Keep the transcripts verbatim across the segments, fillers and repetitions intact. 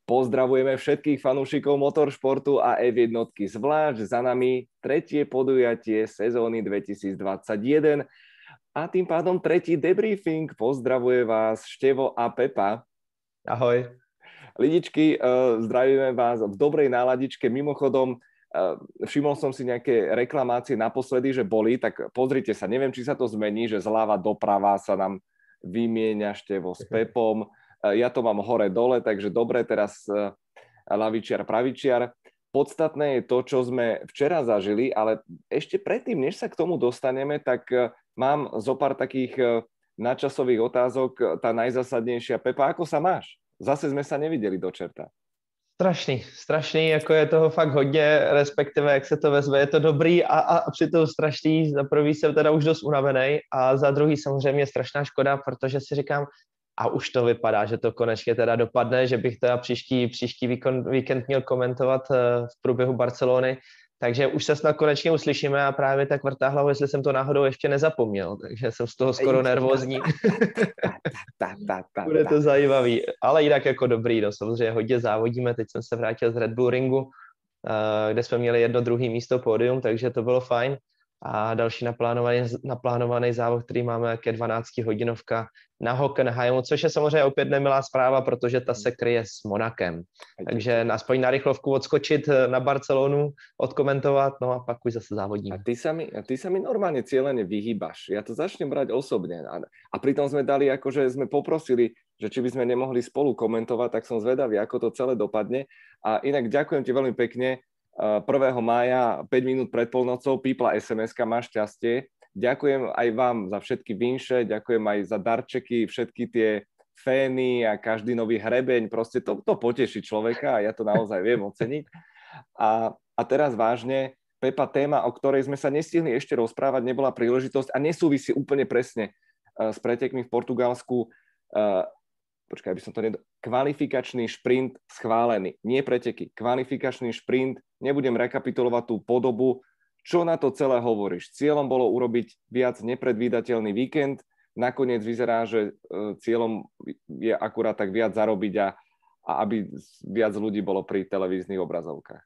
Pozdravujeme všetkých fanúšikov motoršportu a ef jedna, zvlášť za nami tretie podujatie sezóny dvetisícdvadsaťjeden a tým pádom tretí debriefing. Pozdravuje vás Števo a Pepa. Ahoj. Lidičky, zdravíme vás v dobrej náladičke. Mimochodom, všimol som si nejaké reklamácie naposledy, že boli, tak pozrite sa, neviem, či sa to zmení, že zľava doprava sa nám vymieňa Števo s Pepom. Ja to mám hore-dole, takže dobre, teraz lavičiar, pravičiar. Podstatné je to, čo sme včera zažili, ale ešte predtým, než sa k tomu dostaneme, tak mám zo pár takých nadčasových otázok. Tá najzásadnejšia. Pepa, ako sa máš? Zase sme sa nevideli do čerta. Strašný, strašný, jako je toho fakt hodně, respektive jak se to vezme, je to dobrý a, a přitom strašný. Za prvý jsem teda už dost unavený a za druhý samozřejmě strašná škoda, protože si říkám, a už to vypadá, že to konečně teda dopadne, že bych teda příští, příští víkend, víkend měl komentovat v průběhu Barcelony, takže už se snad konečně uslyšíme a právě tak vrtá hlavu, jestli jsem to náhodou ještě nezapomněl, takže jsem z toho skoro nervózní. Bude to zajímavý, ale jinak jako dobrý, no samozřejmě hodně závodíme, teď jsem se vrátil z Red Bull Ringu, kde jsme měli jedno druhé místo pódium, takže to bylo fajn. A další naplánovaný, naplánovaný závod, který máme, jak je dvanáctihodinovka na Hockenheimu, což je samozřejmě opět nemilá zpráva, protože ta se kryje s Monakem. Takže aspoň na rychlovku odskočit na Barcelonu, odkomentovat, no a pak už zase závodíme. A ty sa mi, a ty sa mi normálne cieľene vyhýbaš. Ja to začnem brať osobne. A, a pritom sme dali, akože sme poprosili, že či by sme nemohli spolu komentovať, tak som zvedavý, ako to celé dopadne. A inak ďakujem ti veľmi pekne. prvého mája, päť minút pred polnocou, pípla es em eska, máš šťastie. Ďakujem aj vám za všetky vinše, ďakujem aj za darčeky, všetky tie fény a každý nový hrebeň, proste to, to poteší človeka a ja to naozaj viem oceniť. A, a teraz vážne, Pepa, téma, o ktorej sme sa nestihli ešte rozprávať, nebola príležitosť a nesúvisí úplne presne uh, s pretekmi v Portugalsku. Uh, počkaj, aby som to nedal... Kvalifikačný šprint schválený. Nie preteky, kvalifikačný šprint. Nebudem rekapitulovať tú podobu. Čo na to celé hovoríš? Cieľom bolo urobiť viac nepredvídateľný víkend. Nakoniec vyzerá, že cieľom je akurát tak viac zarobiť a, a aby viac ľudí bolo pri televíznych obrazovkách.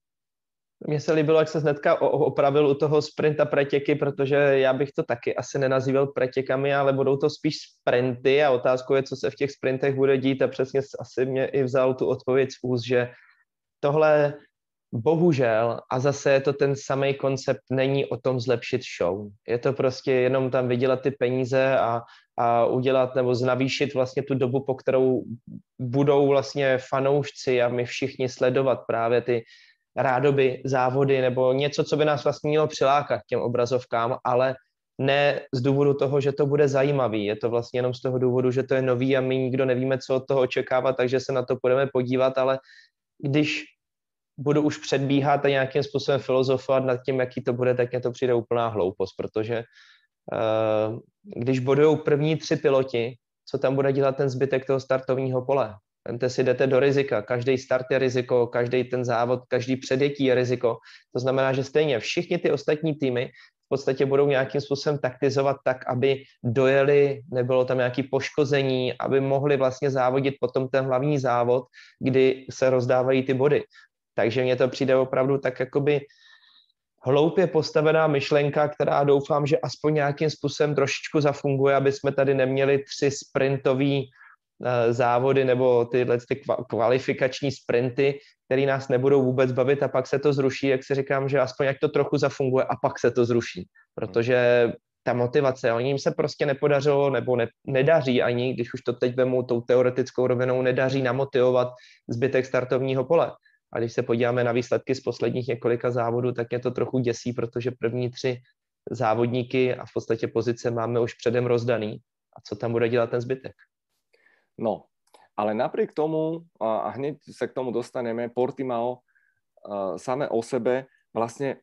Mně se líbilo, jak se hnedka opravil u toho sprinta pretěky, protože já bych to taky asi nenazýval pretěkami, ale budou to spíš sprinty a otázkou je, co se v těch sprintech bude dít a přesně asi mě i vzal tu odpověď z úst, že tohle bohužel, a zase je to ten samý koncept, není o tom zlepšit show. Je to prostě jenom tam vydělat ty peníze a, a udělat nebo znavýšit vlastně tu dobu, po kterou budou vlastně fanoušci a my všichni sledovat právě ty rádoby, závody nebo něco, co by nás vlastně mělo přilákat k těm obrazovkám, ale ne z důvodu toho, že to bude zajímavý. Je to vlastně jenom z toho důvodu, že to je nový a my nikdo nevíme, co od toho očekávat, takže se na to budeme podívat, ale když budu už předbíhat a nějakým způsobem filozofovat nad tím, jaký to bude, tak mě to přijde úplná hloupost, protože uh, když budou první tři piloti, co tam bude dělat ten zbytek toho startovního pole? Vemte si, jdete do rizika, každý start je riziko, každý ten závod, každý předjetí je riziko. To znamená, že stejně všichni ty ostatní týmy v podstatě budou nějakým způsobem taktizovat tak, aby dojeli, nebylo tam nějaké poškození, aby mohli vlastně závodit potom ten hlavní závod, kdy se rozdávají ty body. Takže mně to přijde opravdu tak jakoby hloupě postavená myšlenka, která doufám, že aspoň nějakým způsobem trošičku zafunguje, aby jsme tady neměli tři sprintový závody nebo tyhle ty kvalifikační sprinty, které nás nebudou vůbec bavit a pak se to zruší, jak si říkám, že aspoň jak to trochu zafunguje a pak se to zruší, protože ta motivace, oni jim se prostě nepodařilo nebo ne, nedaří ani, když už to teď vemu tou teoretickou rovinou, nedaří namotivovat zbytek startovního pole. A když se podíváme na výsledky z posledních několika závodů, tak mě to trochu děsí, protože první tři závodníky a v podstatě pozice máme už předem rozdaný. A co tam bude dělat ten zbytek? No, ale napriek tomu, a hneď sa k tomu dostaneme, Portimao samé o sebe, vlastne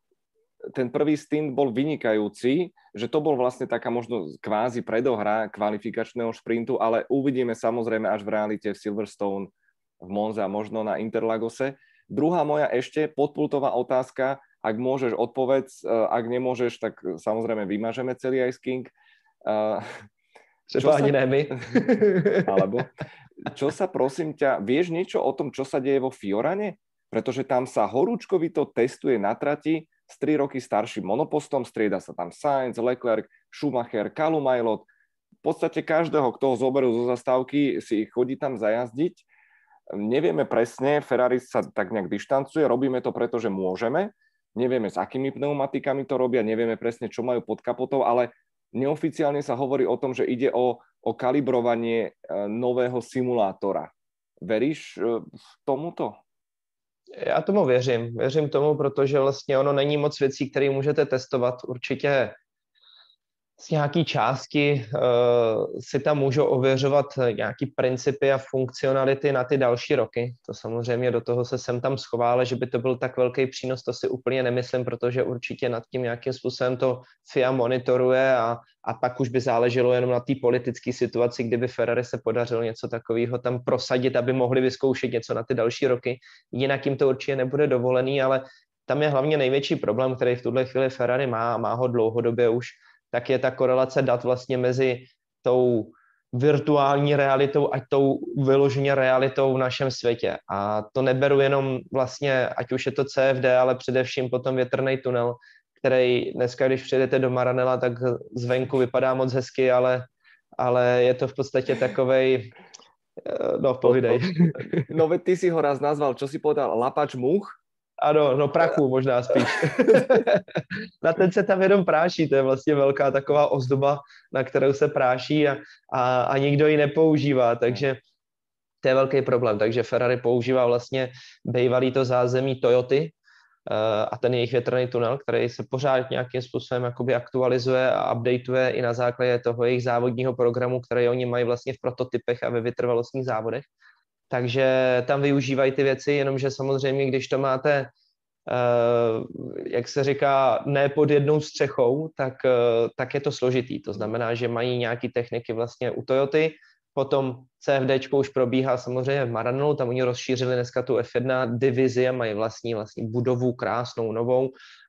ten prvý stint bol vynikajúci, že to bol vlastne taká možno kvázi predohra kvalifikačného šprintu, ale uvidíme samozrejme až v realite v Silverstone, v Monze a možno na Interlagose. Druhá moja ešte podpultová otázka, ak môžeš odpovedz, ak nemôžeš, tak samozrejme vymažeme celý Ice King. Třeba ani ne my. Alebo, čo sa prosím ťa, vieš niečo o tom, čo sa deje vo Fiorane? Pretože tam sa horúčkovito testuje na trati s tri roky starším monopostom, strieda sa tam Sainz, Leclerc, Schumacher, Callum Ilott. V podstate každého, kto ho zoberú zo zastávky, si chodí tam zajazdiť. Nevieme presne, Ferrari sa tak nejak dištancuje, robíme to preto, že môžeme. Nevieme, s akými pneumatikami to robia, nevieme presne, čo majú pod kapotou, ale neoficiálne sa hovorí o tom, že ide o, o kalibrovanie nového simulátora. Veríš v tomuto? Já tomu věřím. Věřím tomu, protože vlastně ono není moc věcí, které můžete testovat. Určitě z nějaké části uh, si tam můžou ověřovat nějaké principy a funkcionality na ty další roky. To samozřejmě do toho se sem tam schová, ale že by to byl tak velký přínos, to si úplně nemyslím, protože určitě nad tím nějakým způsobem to F I A monitoruje a, a pak už by záleželo jenom na té politické situaci, kdyby Ferrari se podařilo něco takového tam prosadit, aby mohli vyzkoušet něco na ty další roky. Jinak jim to určitě nebude dovolený, ale tam je hlavně největší problém, který v tuhle chvíli Ferrari má a má ho dlouhodobě už, tak je ta korelace dat vlastně mezi tou virtuální realitou a tou vyloženě realitou v našem světě. A to neberu jenom vlastně, ať už je to C F D, ale především potom větrný tunel, který dneska, když přijedete do Maranella, tak zvenku vypadá moc hezky, ale, ale je to v podstatě takovej, no povidej. No veď ty si ho raz nazval, čo si povedal, lapač much? Ano, no prachu možná spíš. Na ten se tam jenom práší, to je vlastně velká taková ozdoba, na kterou se práší a, a, a nikdo ji nepoužívá, takže to je velký problém. Takže Ferrari používá vlastně bývalý to zázemí Toyoty uh, a ten jejich větrný tunel, který se pořád nějakým způsobem jakoby aktualizuje a updateuje i na základě toho jejich závodního programu, který oni mají vlastně v prototypech a ve vytrvalostních závodech. Takže tam využívají ty věci, jenomže samozřejmě, když to máte, uh, jak se říká, ne pod jednou střechou, tak, uh, tak je to složitý. To znamená, že mají nějaké techniky vlastně u Toyoty, potom CFDčko už probíhá samozřejmě v Maranellu, tam oni rozšířili dneska tu F jedna divizi a mají vlastní, vlastní budovu krásnou, novou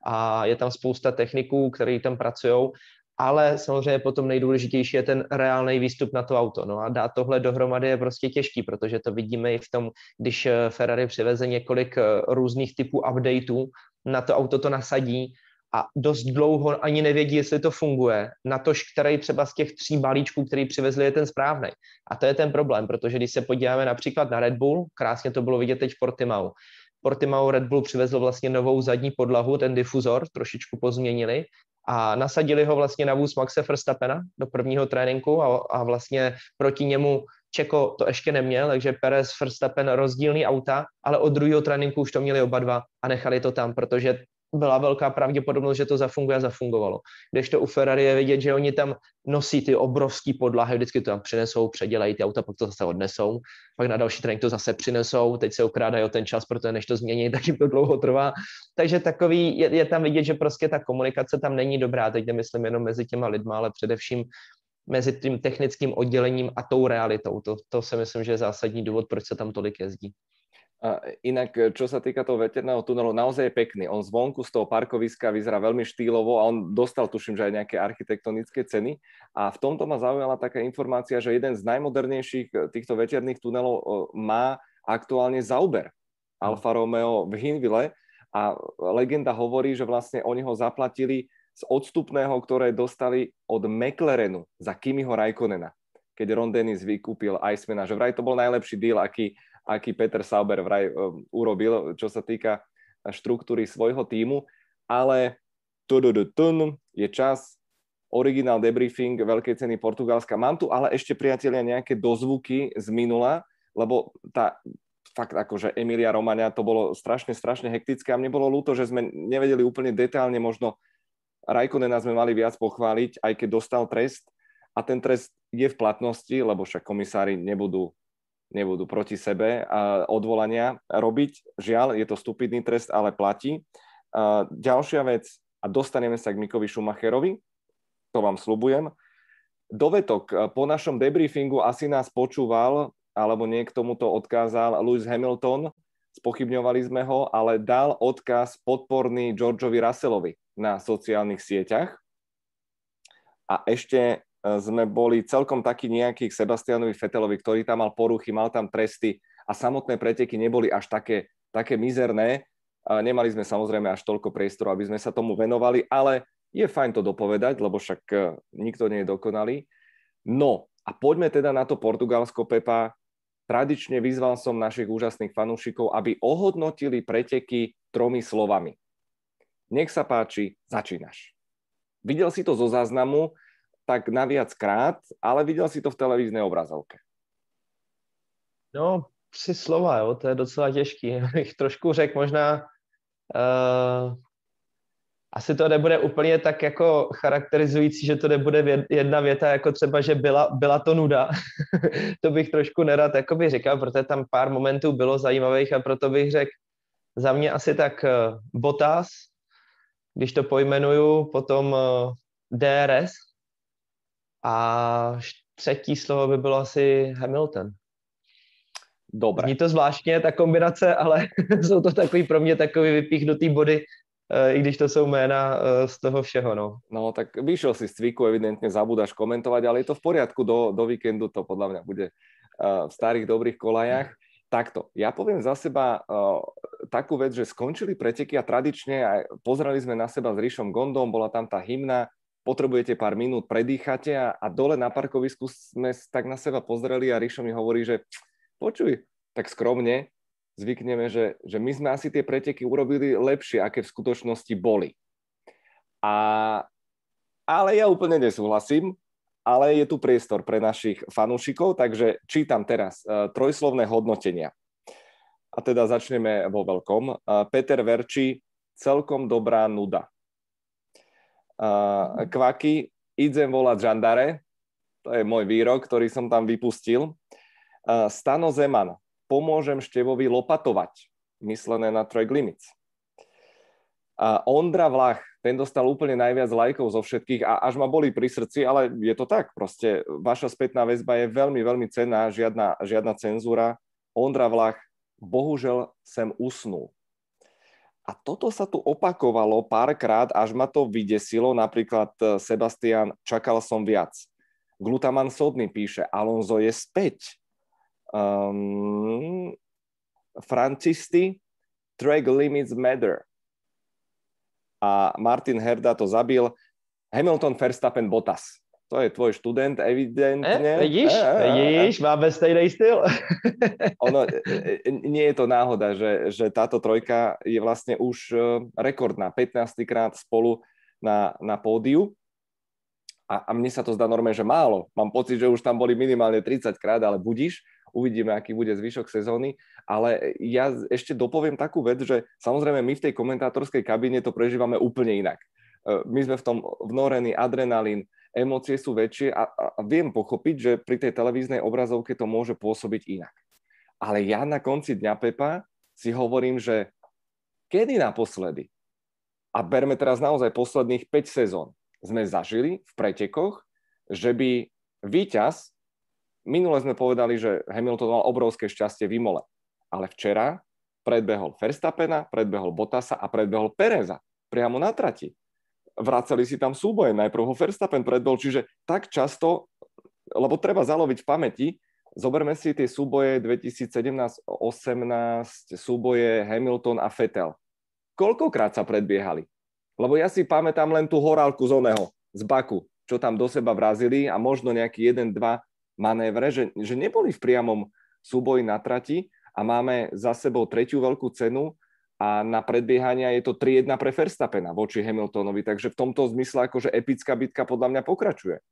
a je tam spousta techniků, který tam pracují. Ale samozřejmě potom nejdůležitější je ten reálný výstup na to auto. No a dát tohle dohromady je prostě těžký, protože to vidíme i v tom, když Ferrari přiveze několik různých typů updateů, na to auto to nasadí a dost dlouho ani nevědí, jestli to funguje, natož který třeba z těch tří balíčků, který přivezli, je ten správný. A to je ten problém, protože když se podíváme například na Red Bull, krásně to bylo vidět teď v Portimao. Portimao Red Bull přivezl vlastně novou zadní podlahu, ten difuzor trošičku pozměnili, a nasadili ho vlastně na vůz Maxe Verstappena do prvního tréninku a, a vlastně proti němu Čeko to ještě neměl, takže Perez, Verstappen rozdílný auta, ale od druhého tréninku už to měli oba dva a nechali to tam, protože byla velká pravděpodobnost, že to zafunguje a zafungovalo. Když to u Ferrari je vidět, že oni tam nosí ty obrovský podlahy, vždycky to tam přinesou, předělají ty auta, pak to zase odnesou, pak na další trénink to zase přinesou, teď se ukrádají o ten čas, protože než to změní, tak jim to dlouho trvá. Takže takový, je, je tam vidět, že prostě ta komunikace tam není dobrá, teď nemyslím jenom mezi těma lidma, ale především mezi tím technickým oddělením a tou realitou. To, to si myslím, že je zásadní důvod, proč se tam tolik jezdí. A inak, čo sa týka toho veterného tunelu, naozaj je pekný. On zvonku z toho parkoviska vyzerá veľmi štýlovo a on dostal, tuším, že aj nejaké architektonické ceny. A v tomto ma zaujala taká informácia, že jeden z najmodernejších týchto veterných tunelov má aktuálne Sauber, Alfa Romeo v Hinwille. A legenda hovorí, že vlastne oni ho zaplatili z odstupného, ktoré dostali od McLarenu za Kimiho Räikkönena, keď Ron Dennis vykúpil Icemana. Že vraj to bol najlepší deal, aký aký Peter Sauber vraj um, urobil, čo sa týka štruktúry svojho tímu, ale je čas, originál debriefing Veľkej ceny Portugalska. Mám tu ale ešte, priatelia, nejaké dozvuky z minula, lebo tá fakt akože Emilia Romagna, to bolo strašne, strašne hektické a mne bolo ľúto, že sme nevedeli úplne detailne, možno Räikkönena sme mali viac pochváliť, aj keď dostal trest a ten trest je v platnosti, lebo však komisári nebudú nebudú proti sebe a odvolania robiť. Žiaľ, je to stupidný trest, ale platí. A ďalšia vec, a dostaneme sa k Mickovi Schumacherovi, to vám sľubujem. Dovetok, po našom debriefingu asi nás počúval, alebo niekto mu to odkázal, Lewis Hamilton, spochybňovali sme ho, ale dal odkaz podporný Georgeovi Russellovi na sociálnych sieťach. A ešte sme boli celkom takí nejakí k Sebastianovi Vettelovi, ktorý tam mal poruchy, mal tam tresty a samotné preteky neboli až také, také mizerné. Nemali sme samozrejme až toľko priestoru, aby sme sa tomu venovali, ale je fajn to dopovedať, lebo však nikto nie je dokonalý. No a poďme teda na to Portugalsko, Pepa. Tradične vyzval som našich úžasných fanúšikov, aby ohodnotili preteky tromi slovami. Nech sa páči, začínaš. Videl si to zo záznamu, tak na viac krát, ale videl si to v televíznej obrazovke. No, tři slova, jo, to je docela těžký. Bych trošku řekl možná, uh, asi to nebude úplně tak jako charakterizující, že to nebude jedna věta, jako třeba, že byla, byla to nuda. To bych trošku nerad jakoby říkal, protože tam pár momentů bylo zajímavých a proto bych řekl za mě asi tak uh, Bottas, když to pojmenuju, potom uh, D R S, a třetí slovo by bylo asi Hamilton. Dobre. Zní to zvláštně, ta kombinace, ale jsou to takový pro mě takový vypíchnutý body, i když to jsou jména z toho všeho. No, no tak vyšiel si z cviku, evidentne zabúdaš komentovať, ale je to v poriadku, do, do víkendu to podľa mňa bude uh, v starých dobrých kolajách. Takto, ja poviem za seba uh, takú vec, že skončili preteky a tradične aj pozreli sme na seba s Rišom Gondom, bola tam tá hymna, potrebujete pár minút, predýchate a, a dole na parkovisku sme tak na seba pozreli a Rišo mi hovorí, že počuj, tak skromne zvykneme, že, že my sme asi tie preteky urobili lepšie, aké v skutočnosti boli. A, ale ja úplne nesúhlasím, ale je tu priestor pre našich fanúšikov, takže čítam teraz uh, trojslovné hodnotenia. A teda začneme vo veľkom. Uh, Peter Verči, celkom dobrá nuda. Uh, Kvaky, idem volať žandare, to je môj výrok, ktorý som tam vypustil. Uh, Stano Zeman, pomôžem Števovi lopatovať, myslené na track limits. Uh, Ondra Vlach, ten dostal úplne najviac lajkov zo všetkých a až ma boli pri srdci, ale je to tak, proste vaša spätná väzba je veľmi, veľmi cenná, žiadna, žiadna cenzúra. Ondra Vlach, bohužel sem usnul. A toto sa tu opakovalo párkrát, až ma to vydesilo. Napríklad Sebastian, čakal som viac. Glutaman Sodný píše, Alonso je späť. Um, Francisti, track limits matter. A Martin Herda to zabil. Hamilton, Verstappen, Bottas. To je tvoj študent, evidentne. Eh, vidíš, eh, vidíš, eh, máme stejný styl. Ono, nie je to náhoda, že, že táto trojka je vlastne už rekordná, pätnásťkrát spolu na, na pódiu. A, a mne sa to zdá normálne, že málo. Mám pocit, že už tam boli minimálne tridsaťkrát, ale budíš, uvidíme, aký bude zvyšok sezóny. Ale ja ešte dopoviem takú vec, že samozrejme my v tej komentátorskej kabíne to prežívame úplne inak. My sme v tom vnorení, adrenalín, emócie sú väčšie a, a viem pochopiť, že pri tej televíznej obrazovke to môže pôsobiť inak. Ale ja na konci dňa, Pepa, si hovorím, že kedy naposledy, a berme teraz naozaj posledných päť sezón, sme zažili v pretekoch, že by víťaz, minule sme povedali, že Hamilton mal obrovské šťastie v Imole, ale včera predbehol Verstappena, predbehol Bottasa a predbehol Pereza priamo na trati. Vracali si tam súboje, najprv ho Verstappen predbehol, čiže tak často, lebo treba zaloviť v pamäti, zoberme si tie súboje dvetisícsedemnásť osemnásť, súboje Hamilton a Vettel. Koľkokrát sa predbiehali? Lebo ja si pamätám len tú horálku z oného, z Baku, čo tam do seba vrazili a možno nejaký jeden, dva manévre, že, že neboli v priamom súboji na trati a máme za sebou tretiu veľkú cenu a na predbiehania je to tri jedna pre Verstappena voči Hamiltonovi, takže v tomto zmysle akože epická bitka podľa mňa pokračuje.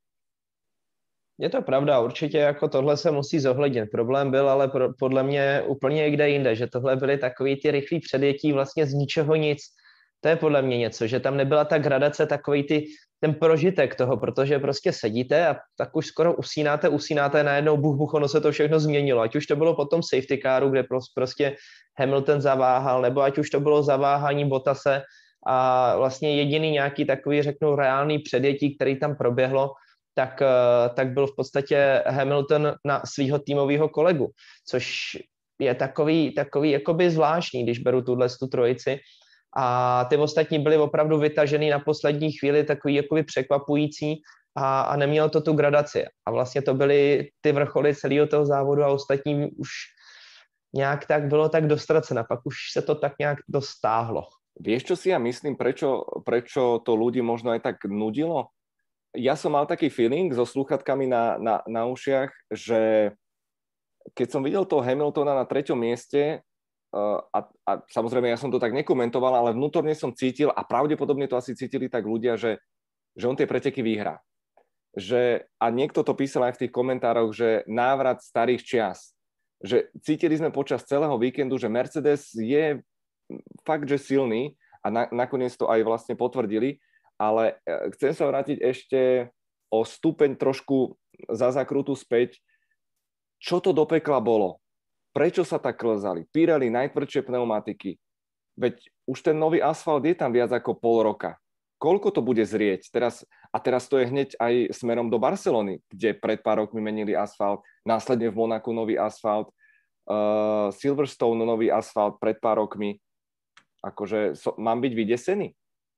Je to pravda, určitě jako tohle se musí zohlednit. Problém byl ale pro, podle mě úplně někde jinde, že tohle byly takový ty rychlý předjetí vlastně z ničeho nic. To je podle mě něco, že tam nebyla ta gradace, takový ty, ten prožitek toho, protože prostě sedíte a tak už skoro usínáte, usínáte najednou buch, buch, ono se to všechno změnilo. Ať už to bylo potom safety caru, kde prostě Hamilton zaváhal, nebo ať už to bylo zaváhání Bottase a vlastně jediný nějaký takový, řeknu, reálný předjetí, který tam proběhlo, tak, tak byl v podstatě Hamilton na svého týmového kolegu, což je takový, takový jakoby zvláštní, když beru tuhle tu trojici. A ty ostatní byly opravdu vytažený na poslední chvíli, takový jakoby překvapující a, a nemělo to tu gradaci. A vlastně to byly ty vrcholy celého toho závodu a ostatní už nějak tak bylo tak dostracena. Pak už se to tak nějak dostáhlo. Vieš, čo si ja myslím, prečo, prečo to ľudí možno aj tak nudilo? Ja som mal taký feeling so slúchatkami na, na, na ušiach, že keď som videl toho Hamiltona na treťom mieste, uh, a, a samozrejme ja som to tak nekomentoval, ale vnútorne som cítil, a pravdepodobne to asi cítili tak ľudia, že, že on tie preteky vyhrá. Že, a niekto to písal aj v tých komentároch, že návrat starých čias. Že cítili sme počas celého víkendu, že Mercedes je fakt, že silný a na, nakoniec to aj vlastne potvrdili, ale chcem sa vrátiť ešte o stupeň trošku za zakrutu späť. Čo to do pekla bolo? Prečo sa tak klzali? Pirelli najtvrdšie pneumatiky. Veď už ten nový asfalt je tam viac ako pol roka. Koľko to bude zrieť? Teraz, a teraz to je hneď aj smerom do Barcelony, kde pred pár rokmi menili asfalt, následne v Monaku nový asfalt, uh, Silverstone nový asfalt pred pár rokmi. Akože so, mám byť vydesený?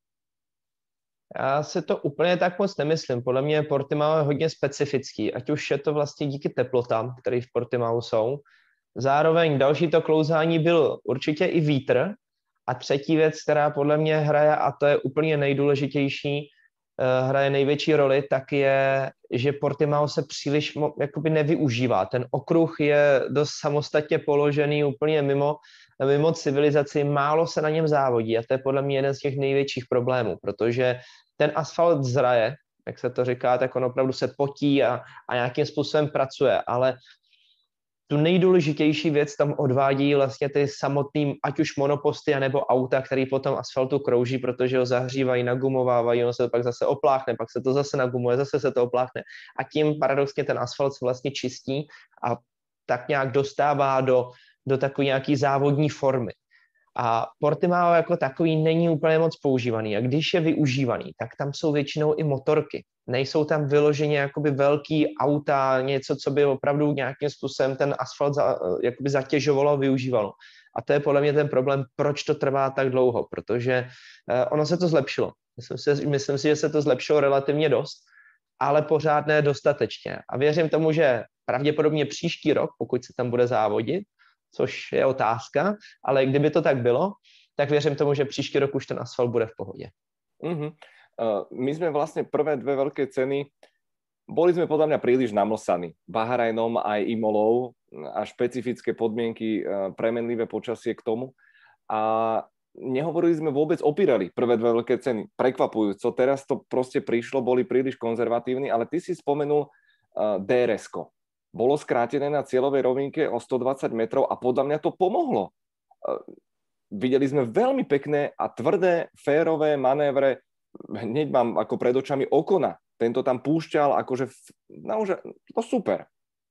Já si to úplně tak moc nemyslím. Podle mě Portimao je hodně specifický, ať už je to vlastně díky teplotám, které v Portimao jsou. Zároveň další to klouzání byl určitě i vítr. A třetí věc, která podle mě hraje, a to je úplně nejdůležitější, hraje největší roli, tak je, že Portimao se příliš jakoby nevyužívá. Ten okruh je dost samostatně položený, úplně mimo, mimo civilizaci, málo se na něm závodí a to je podle mě jeden z těch největších problémů, protože ten asfalt zraje, jak se to říká, tak on opravdu se potí a, a nějakým způsobem pracuje, ale tu nejdůležitější věc tam odvádí vlastně ty samotný, ať už monoposty, anebo auta, který po tom asfaltu krouží, protože ho zahřívají, nagumovávají, on se to pak zase opláchne, pak se to zase nagumuje, zase se to opláchne. A tím paradoxně ten asfalt se vlastně čistí a tak nějak dostává do, do takové nějaký závodní formy. A Portimao jako takový není úplně moc používaný. A když je využívaný, tak tam jsou většinou i motorky. Nejsou tam vyloženě jakoby velký auta, něco, co by opravdu nějakým způsobem ten asfalt za, jakoby zatěžovalo a využívalo. A to je podle mě ten problém, proč to trvá tak dlouho, protože eh, ono se to zlepšilo. Myslím si, myslím si, že se to zlepšilo relativně dost, ale pořád ne dostatečně. A věřím tomu, že pravděpodobně příští rok, pokud se tam bude závodit, což je otázka, ale kdyby to tak bylo, tak věřím tomu, že příští rok už ten asfalt bude v pohodě. Uh-huh. Uh, my sme vlastne prvé dve veľké ceny, boli sme podľa mňa príliš namlsaní. Bahrajnom aj Imolou a špecifické podmienky, uh, premenlivé počasie k tomu. A nehovorili sme vôbec o Pirelli, prvé dve veľké ceny. Prekvapujúco, teraz to proste prišlo, boli príliš konzervatívni, ale ty si spomenul uh, dé er esko. Bolo skrátené na cieľovej rovinke o stodvadsať metrov a podľa mňa to pomohlo. Uh, videli sme veľmi pekné a tvrdé, férové manévre. Hneď mám ako pred očami Okona. Tento tam púšťal, akože naože, to super.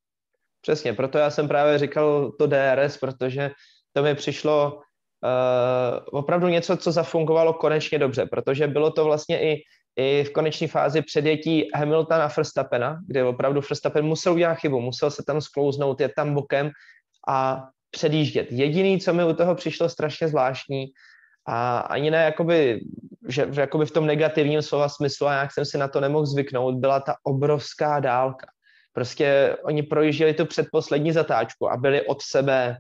Přesně, proto já jsem právě říkal to dé er es, protože to mi přišlo uh, opravdu něco, co zafungovalo konečně dobře, protože bylo to vlastně i i v koneční fázi předjetí Hamiltona a Verstappena, kde opravdu Verstappen musel udělat chybu, musel se tam sklouznout, jet tam bokem a předjíždět. Jediný, co mi u toho přišlo strašně zvláštní, a ani ne jakoby, že, jakoby v tom negativním slova smyslu, a jak jsem si na to nemohl zvyknout, byla ta obrovská dálka. Prostě oni projížděli tu předposlední zatáčku a byli od sebe,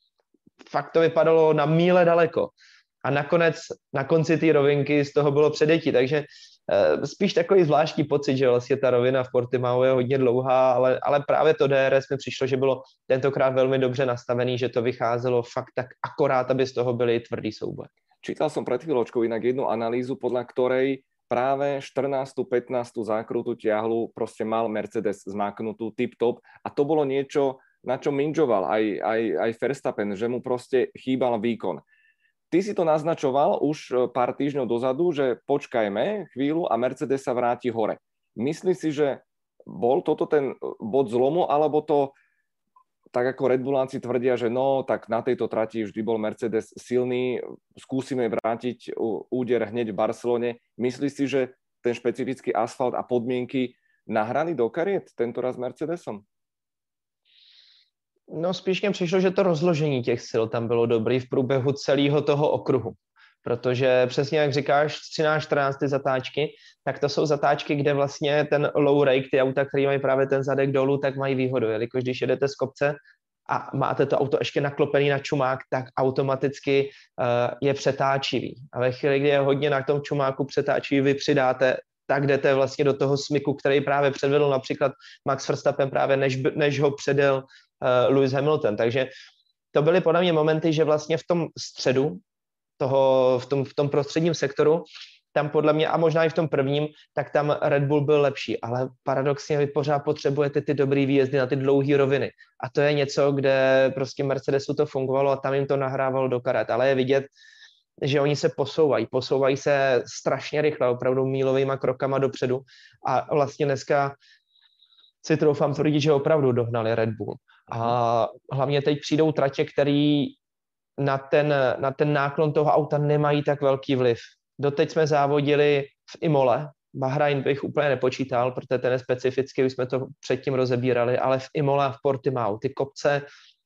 fakt to vypadalo na míle daleko. A nakonec, na konci té rovinky z toho bylo předjetí, takže spíš takový zvláštní pocit, že vlastně ta rovina v Portimao je hodně dlouhá, ale, ale právě to dé er es mi přišlo, že bylo tentokrát velmi dobře nastavený, že to vycházelo fakt tak akorát, aby z toho byly tvrdý souboje. Čítal som pred chvíľočkou inak jednu analýzu, podľa ktorej práve štrnástu pätnástu zákrutu ťahlu proste mal Mercedes zmáknutú tip-top a to bolo niečo, na čo minžoval aj, aj, aj Verstappen, že mu proste chýbal výkon. Ty si to naznačoval už pár týždňov dozadu, že počkajme chvíľu a Mercedes sa vráti hore. Myslíš si, že bol toto ten bod zlomu, alebo to, tak ako Red Bulláci tvrdia, že no, tak na tejto trati vždy bol Mercedes silný, skúsime vrátiť úder hneď v Barcelone. Myslíš si, že ten špecifický asfalt a podmienky nahrali do kariet tentoraz Mercedesom? No spíš mě přišlo, že to rozložení těch sil tam bylo dobrý v průběhu celého toho okruhu. protože přesně jak říkáš, třináct čtrnáct ty zatáčky, tak to jsou zatáčky, kde vlastně ten low rake, ty auta, které mají právě ten zadek dolů, tak mají výhodu, jelikož když jedete z kopce a máte to auto ještě naklopený na čumák, tak automaticky uh, je přetáčivý. A ve chvíli, kdy je hodně na tom čumáku přetáčivý, vy přidáte, tak jdete vlastně do toho smyku, který právě předvedl například Max Verstappen právě než, než ho předjel uh, Lewis Hamilton. Takže to byly podle mě momenty, že vlastně v tom středu, toho, v, tom, v tom prostředním sektoru, tam podle mě, a možná i v tom prvním, tak tam Red Bull byl lepší, ale paradoxně vy pořád potřebujete ty dobrý výjezdy na ty dlouhé roviny. A to je něco, kde prostě Mercedesu to fungovalo a tam jim to nahrávalo do karet. Ale je vidět, že oni se posouvají. Posouvají se strašně rychle, opravdu mílovýma krokama dopředu. A vlastně dneska si troufám tvrdit, že opravdu dohnali Red Bull. A hlavně teď přijdou tratě, který na ten, na ten náklon toho auta nemají tak velký vliv. Doteď jsme závodili v Imole, Bahrajn bych úplně nepočítal, protože ten je specifický, už jsme to předtím rozebírali, ale v Imole a v Portimao, ty kopce,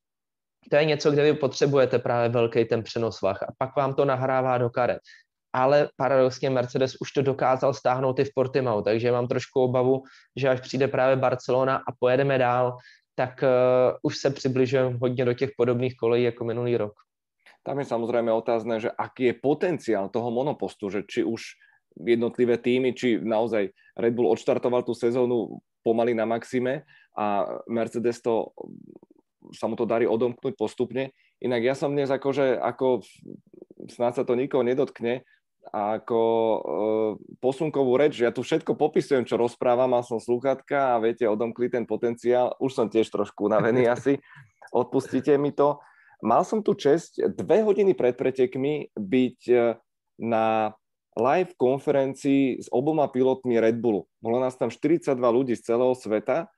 to je něco, kde vy potřebujete právě velký ten přenos vah a pak vám to nahrává do karet. Ale paradoxně Mercedes už to dokázal stáhnout i v Portimao, takže mám trošku obavu, že až přijde právě Barcelona a pojedeme dál, tak uh, už se přibližujeme hodně do těch podobných kolejí jako minulý rok. Tam je samozrejme otázne, že aký je potenciál toho monopostu, že či už jednotlivé týmy, či naozaj Red Bull odštartoval tú sezónu pomaly na maxime a Mercedes to, sa mu to darí odomknúť postupne. Inak ja som dnes akože, ako snáď sa to nikoho nedotkne, ako e, posunkovú reč, ja tu všetko popisujem, čo rozprávam, mal som slúchatka a viete, odomkli ten potenciál, už som tiež trošku unavený asi, odpustite mi to. Mal som tu česť dve hodiny pred pretekmi byť na live konferencii s oboma pilotmi Red Bullu. Bolo nás tam štyridsaťdva ľudí z celého sveta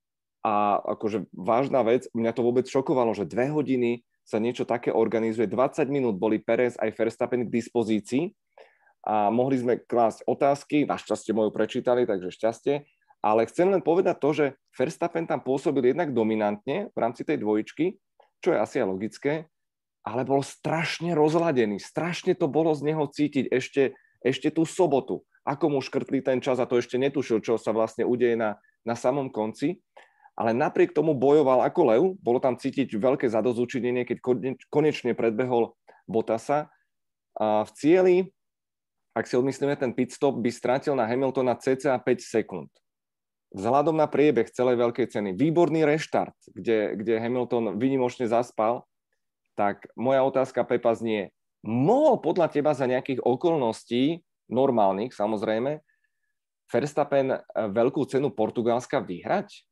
a akože vážna vec, mňa to vôbec šokovalo, že dve hodiny sa niečo také organizuje. dvadsať minút boli Perez aj Verstappen k dispozícii a mohli sme klásť otázky, našťastie moju prečítali, takže šťastie, ale chcem len povedať to, že Verstappen tam pôsobil jednak dominantne v rámci tej dvojičky, čo je asi aj logické, ale bol strašne rozladený. Strašne to bolo z neho cítiť ešte, ešte tú sobotu. Ako mu škrtli ten čas a to ešte netušil, čo sa vlastne udeje na, na samom konci. Ale napriek tomu bojoval ako lev. Bolo tam cítiť veľké zadozučinenie, keď konečne predbehol Bottasa. A v cieli, ak si odmyslíme ten pitstop, by strátil na Hamiltona cca päť sekúnd. Vzhľadom na priebeh celej veľkej ceny, výborný reštart, kde, kde Hamilton výnimočne zaspal, tak moja otázka, Pepa, znie, mohol podľa teba za nejakých okolností, normálnych samozrejme, Verstappen veľkú cenu Portugalska vyhrať?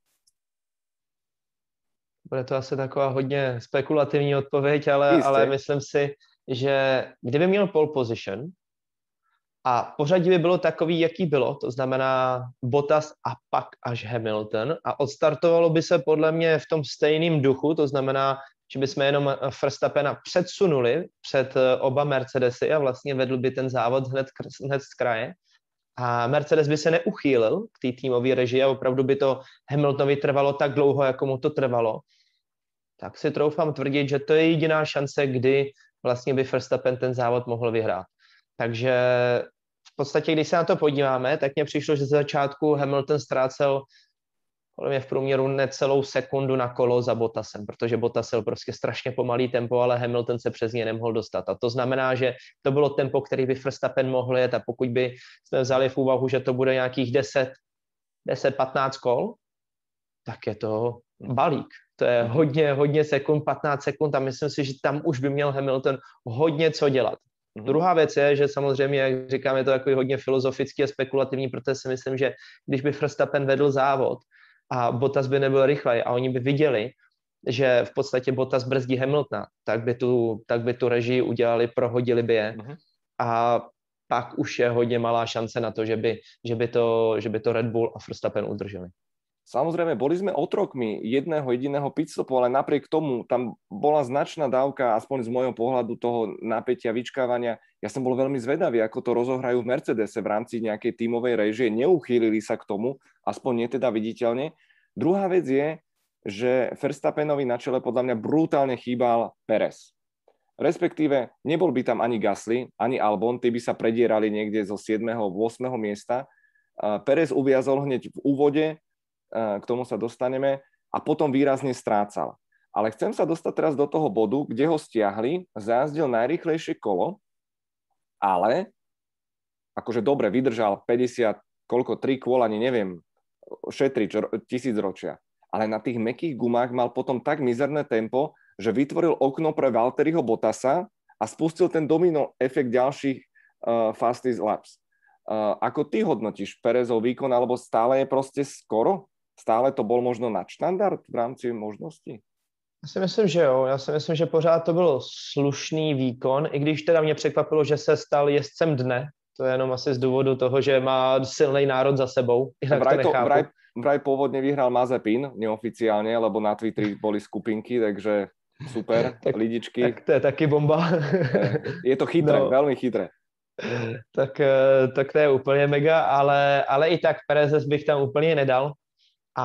Bude to asi taková hodně spekulativní odpověď, ale, ale myslím si, že kdyby měl pole position, a pořadí by bylo takový, jaký bylo, to znamená Bottas a pak až Hamilton a odstartovalo by se podle mě v tom stejném duchu, to znamená, že bychom jenom Verstappena předsunuli před oba Mercedesy a vlastně vedl by ten závod hned, hned z kraje a Mercedes by se neuchýlil k té týmové režii a opravdu by to Hamiltonovi trvalo tak dlouho, jako mu to trvalo, tak si troufám tvrdit, že to je jediná šance, kdy vlastně by Verstappen ten závod mohl vyhrát. Takže v podstatě, když se na to podíváme, tak mně přišlo, že ze začátku Hamilton ztrácel podle mě v průměru necelou sekundu na kolo za Bottasem, protože Bottas byl prostě strašně pomalý tempo, ale Hamilton se přes něj nemohl dostat. A to znamená, že to bylo tempo, který by Verstappen mohl jet a pokud by jsme vzali v úvahu, že to bude nějakých deset patnáct kol, tak je to balík. To je hodně, hodně sekund, patnáct sekund a myslím si, že tam už by měl Hamilton hodně co dělat. Mm-hmm. Druhá věc je, že samozřejmě, jak říkám, je to takový hodně filozofický a spekulativní, protože si myslím, že když by Verstappen vedl závod a Bottas by nebyl rychlej a oni by viděli, že v podstatě Bottas brzdí Hamiltona, tak by tu, tak by tu režii udělali, prohodili by je mm-hmm. a pak už je hodně malá šance na to, že by, že by, to, že by to Red Bull a Verstappen udrželi. Samozrejme, boli sme otrokmi jedného jediného pitstopu, ale napriek tomu tam bola značná dávka, aspoň z môjho pohľadu, toho napätia, vyčkávania. Ja som bol veľmi zvedavý, ako to rozohrajú v Mercedese v rámci nejakej tímovej réžie. Neuchýlili sa k tomu, aspoň nie teda viditeľne. Druhá vec je, že Verstappenovi na čele podľa mňa brutálne chýbal Perez. Respektíve, nebol by tam ani Gasly, ani Albon, tí by sa predierali niekde zo siedmeho ôsmeho miesta. Perez uviazol hneď v úvode, k tomu sa dostaneme, a potom výrazne strácal. Ale chcem sa dostať teraz do toho bodu, kde ho stiahli, zajazdil najrýchlejšie kolo, ale akože dobre, vydržal päťdesiat, koľko, tri kôl, ani neviem, šetri tisícročia. Ale na tých mäkkých gumách mal potom tak mizerné tempo, že vytvoril okno pre Valtteriho Bottasa a spustil ten domino efekt ďalších uh, fastest laps. Uh, ako ty hodnotíš Perezov výkon, alebo stále je proste skoro? Stále to bol možno nadštandard v rámci možností? Já si myslím, že jo. Já si myslím, že pořád to bylo slušný výkon, i když teda mě překvapilo, že se stal jezdcem dne. To je jenom asi z důvodu toho, že má silný národ za sebou. Jinak vraj, to to, nechápu. vraj, vraj pôvodne vyhral Mazepin, neoficiálne, lebo na Twitteri boli skupinky, takže super, tak, lidičky. Tak to je taky bomba. Je to chytré, no, veľmi chytré. Tak, tak to je úplně mega, ale, ale i tak Perez bych tam úplně nedal. A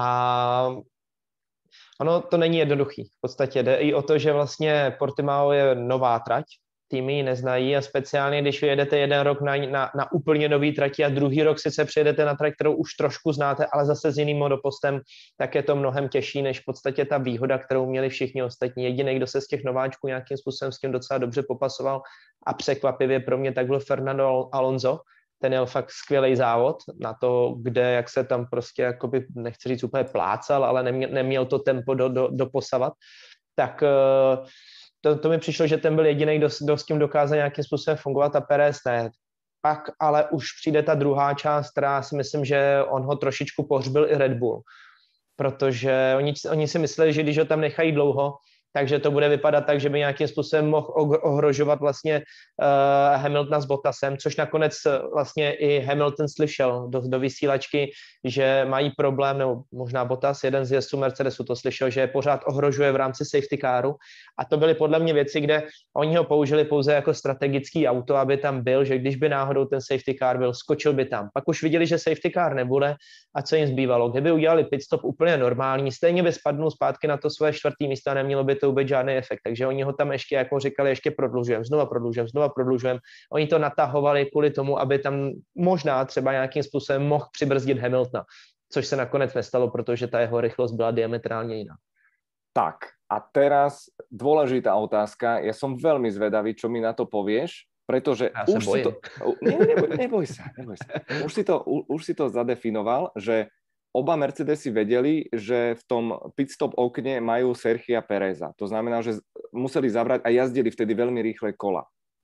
ono to není jednoduchý. V podstatě jde i o to, že vlastně Portimao je nová trať, týmy ji neznají a speciálně, když jedete jeden rok na, na, na úplně nový trati a druhý rok sice přijedete na trať, kterou už trošku znáte, ale zase s jiným monopostem, tak je to mnohem těžší než v podstatě ta výhoda, kterou měli všichni ostatní. Jediný, kdo se z těch nováčků nějakým způsobem s tím docela dobře popasoval a překvapivě pro mě tak byl Fernando Alonso. Ten měl fakt skvělý závod na to, kde, jak se tam prostě, jakoby, nechci říct úplně plácal, ale neměl, neměl to tempo do, do, doposavat. Tak to, to mi přišlo, že ten byl jediný, kdo, kdo s tím dokázal nějakým způsobem fungovat a Perez ne. Pak ale už přijde ta druhá část, která si myslím, že on ho trošičku pohřbil i Red Bull. Protože oni, oni si mysleli, že když ho tam nechají dlouho, takže to bude vypadat tak, že by nějakým způsobem mohl ohrožovat vlastně uh, Hamiltona s Bottasem, což nakonec vlastně i Hamilton slyšel do, do vysílačky, že mají problém, nebo možná Bottas, jeden z jezdců Mercedesu to slyšel, že pořád ohrožuje v rámci safety caru a to byly podle mě věci, kde oni ho použili pouze jako strategický auto, aby tam byl, že když by náhodou ten safety car byl, skočil by tam. Pak už viděli, že safety car nebude a co jim zbývalo. Kdyby udělali pit stop úplně normální, stejně by spadnul zpátky na to svoje čtvrtý místo a nemělo by to vůbec žádný efekt. Takže oni ho tam ještě, jako říkali, ještě prodlužujeme, znova prodlužujeme, znova prodlužujeme. Oni to natahovali kvůli tomu, aby tam možná třeba nějakým způsobem mohl přibrzdit Hamiltona, což se nakonec nestalo, protože ta jeho rychlost byla diametrálně jiná. Tak, a teraz dôležitá otázka. Ja som veľmi zvedavý, čo mi na to povieš, pretože ja už si to... Nie, neboj, neboj sa, neboj sa. Už si to, už si to zadefinoval, že oba Mercedesy vedeli, že v tom pitstop okne majú Sergia Pereza. To znamená, že museli zabrať a jazdili vtedy veľmi rýchle kola.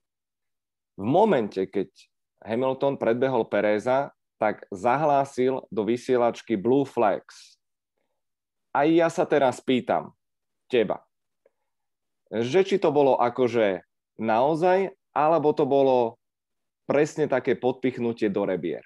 V momente, keď Hamilton predbehol Pereza, tak zahlásil do vysielačky Blue Flags. A ja sa teraz pýtam teba, že či to bolo akože naozaj, alebo to bolo presne také podpichnutie do rebier.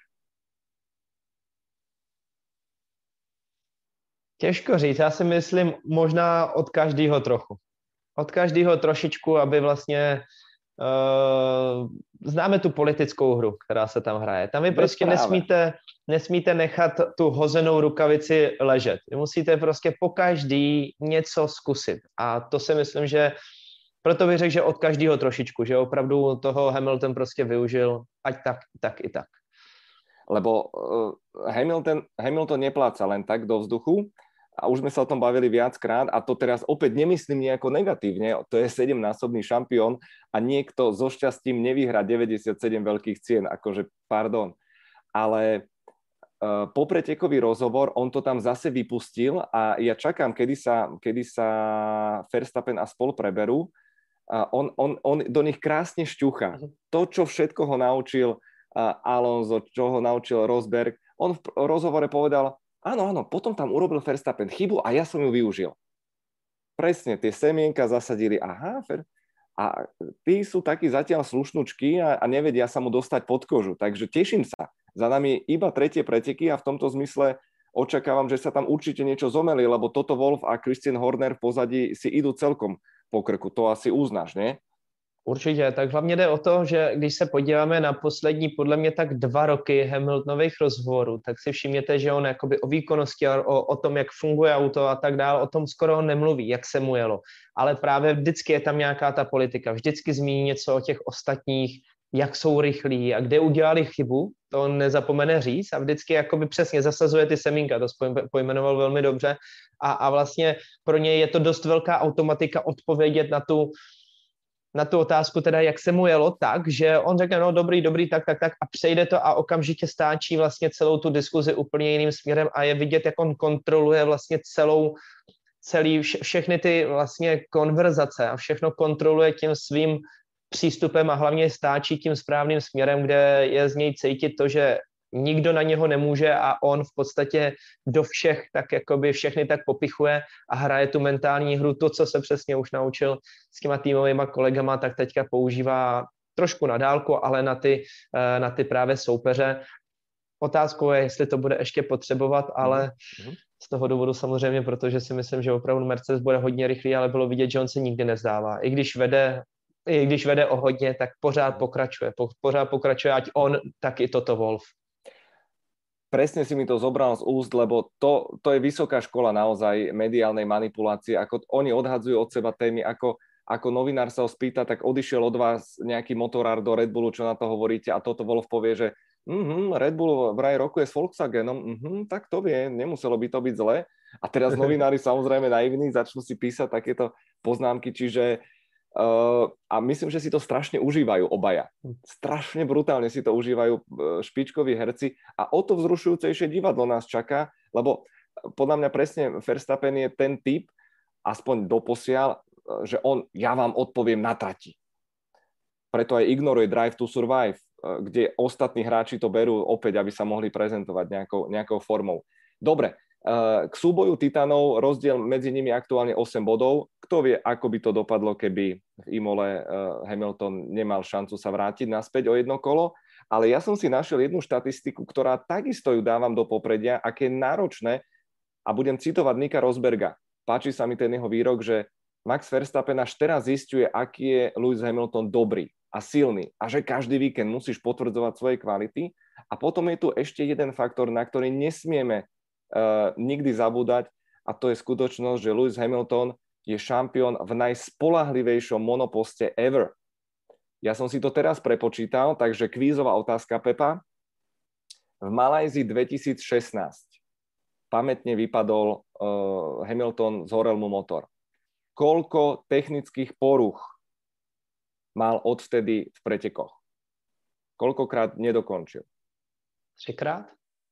Těžko říct, já si myslím možná od každého trochu. Od každého trošičku, aby vlastně uh, známe tu politickou hru, která se tam hraje. Tam vy Bez prostě nesmíte, nesmíte nechat tu hozenou rukavici ležet. Vy musíte prostě po každý něco zkusit. A to si myslím, že proto bych řekl, že od každého trošičku, že opravdu toho Hamilton prostě využil ať tak, tak i tak. Lebo uh, Hamilton, Hamilton nepláca len tak do vzduchu a už sme sa o tom bavili viackrát a to teraz opäť nemyslím nejako negatívne, to je sedemnásobný šampión a niekto so šťastím nevyhrá deväťdesiatsedem veľkých cien, akože pardon, ale uh, po pretekový rozhovor on to tam zase vypustil a ja čakám, kedy sa, kedy sa Verstappen a spol preberú a on, on, on do nich krásne šťucha. To, čo všetko ho naučil Alonso, čo ho naučil Rosberg. On v rozhovore povedal, áno, áno, potom tam urobil Verstappen chybu a ja som ju využil. Presne, tie semienka zasadili, aha, Fer... a tí sú takí zatiaľ slušnučky a, a nevedia sa mu dostať pod kožu, takže teším sa. Za nami iba tretie preteky a v tomto zmysle očakávam, že sa tam určite niečo zomeli, lebo Toto Wolff a Christian Horner v pozadí si idú celkom po krku, to asi uznáš, nie? Určitě, tak hlavně jde o to, že když se podíváme na poslední, podle mě tak dva roky Hamiltonových rozhovorů, tak si všimněte, že on jakoby o výkonnosti, o, o tom, jak funguje auto a tak dále, o tom skoro nemluví, jak se mu jelo. Ale právě vždycky je tam nějaká ta politika, vždycky zmíní něco o těch ostatních, jak jsou rychlí a kde udělali chybu, to on nezapomene říct a vždycky jakoby přesně zasazuje ty semínka, to pojmenoval velmi dobře a, a vlastně pro něj je to dost velká automatika odpovědět na tu na tu otázku teda, jak se mu jelo, tak, že on řekne, no dobrý, dobrý, tak, tak, tak a přejde to a okamžitě stáčí vlastně celou tu diskuzi úplně jiným směrem a je vidět, jak on kontroluje vlastně celou, celý, vše, všechny ty vlastně konverzace a všechno kontroluje tím svým přístupem a hlavně stáčí tím správným směrem, kde je z něj cítit to, že nikdo na něho nemůže a on v podstatě do všech tak jakoby všechny tak popichuje a hraje tu mentální hru, to, co se přesně už naučil s těma týmovýma kolegama, tak teďka používá trošku na dálku, ale na ty, na ty právě soupeře. Otázkou je, jestli to bude ještě potřebovat, ale mm-hmm. z toho důvodu samozřejmě, protože si myslím, že opravdu Mercedes bude hodně rychlý, ale bylo vidět, že on se nikdy nezdává. I když vede i když vede o hodně, tak pořád pokračuje. Po, pořád pokračuje, ať on, tak i Toto Wolff. Presne si mi to zobral z úst, lebo to, to je vysoká škola naozaj mediálnej manipulácie, ako oni odhadzujú od seba témy, ako, ako novinár sa ho spýta, tak odišiel od vás nejaký motorár do Red Bullu, čo na to hovoríte, a Toto Wolff povie, že mm-hmm, Red Bull vraj rokuje s Volkswagenom, mm-hmm, tak to vie, nemuselo by to byť zle. A teraz novinári samozrejme naivní začnú si písať takéto poznámky, čiže Uh, a myslím, že si to strašne užívajú obaja. Strašne brutálne si to užívajú špičkoví herci a o to vzrušujúcejšie divadlo nás čaká, lebo podľa mňa presne Verstappen je ten typ, aspoň doposiaľ, že on, ja vám odpoviem na trati. Preto aj ignoruje Drive to Survive, kde ostatní hráči to berú opäť, aby sa mohli prezentovať nejakou, nejakou formou. Dobre, k súboju Titanov rozdiel medzi nimi aktuálne osem bodov. Kto vie, ako by to dopadlo, keby v Imole Hamilton nemal šancu sa vrátiť naspäť o jedno kolo. Ale ja som si našiel jednu štatistiku, ktorá takisto ju dávam do popredia, aké je náročné, a budem citovať Nika Rosberga. Páči sa mi ten jeho výrok, že Max Verstappen až teraz zisťuje, aký je Lewis Hamilton dobrý a silný a že každý víkend musíš potvrdzovať svoje kvality. A potom je tu ešte jeden faktor, na ktorý nesmieme Uh, nikdy zabúdať, a to je skutočnosť, že Lewis Hamilton je šampión v najspolahlivejšom monoposte ever. Ja som si to teraz prepočítal, takže kvízová otázka, Pepa. V Malajzii dvetisícšestnásť pamätne vypadol uh, Hamilton, zhorel mu motor. Koľko technických poruch mal odvtedy v pretekoch? Koľkokrát nedokončil? Třikrát?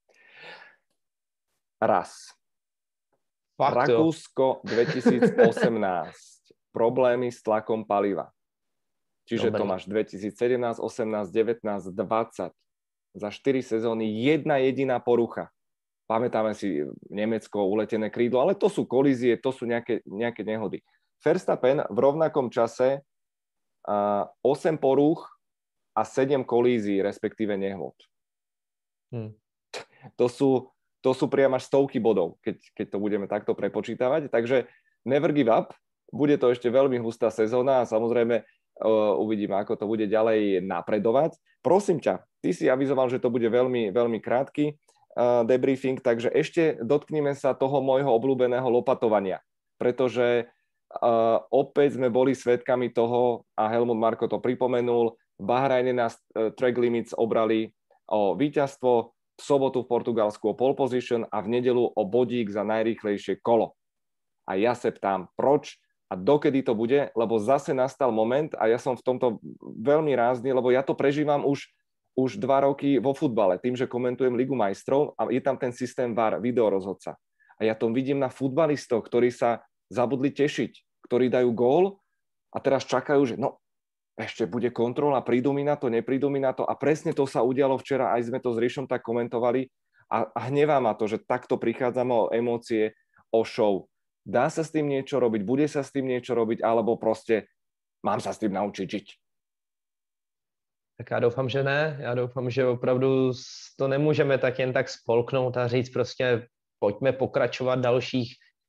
Raz. Fakt, Rakúsko dvetisícosemnásť. Problémy s tlakom paliva. Čiže Dobre. To máš dvetisícsedemnásť, osemnásť, devätnásť, dvadsať. Za štyri sezóny jedna jediná porucha. Pamätáme si Nemecko, uletené krídlo, ale to sú kolízie, to sú nejaké, nejaké nehody. Verstappen v rovnakom čase uh, osem porúch a sedem kolízií, respektíve nehod. Hmm. To sú To sú priam až stovky bodov, keď, keď to budeme takto prepočítavať. Takže never give up. Bude to ešte veľmi hustá sezóna a samozrejme uh, uvidíme, ako to bude ďalej napredovať. Prosím ťa, ty si avizoval, že to bude veľmi, veľmi krátky uh, debriefing, takže ešte dotkneme sa toho môjho obľúbeného lopatovania, pretože uh, opäť sme boli svedkami toho, a Helmut Marko to pripomenul, v Bahrajne nás uh, track limits obrali o víťazstvo, v sobotu v Portugalsku o pole position a v nedeľu o bodík za najrýchlejšie kolo. A ja sa ptám, proč a dokedy to bude, lebo zase nastal moment a ja som v tomto veľmi rázny, lebo ja to prežívam už, už dva roky vo futbale, tým, že komentujem Ligu majstrov a je tam ten systém V A R, videorozhodca. A ja to vidím na futbalistoch, ktorí sa zabudli tešiť, ktorí dajú gól a teraz čakajú, že no, ešte bude kontrola, prídu mi na to, neprídu mi na to. A presne to sa udialo včera, aj sme to s Rišom tak komentovali. A, a hnevá ma to, že takto prichádzame o emócie, o show. Dá sa s tým niečo robiť, bude sa s tým niečo robiť, alebo proste mám sa s tým naučiť žiť? Tak já doufám, že ne. Já doufám, že opravdu to nemůžeme tak jen tak spolknout a říct prostě pojďme pokračovat dalších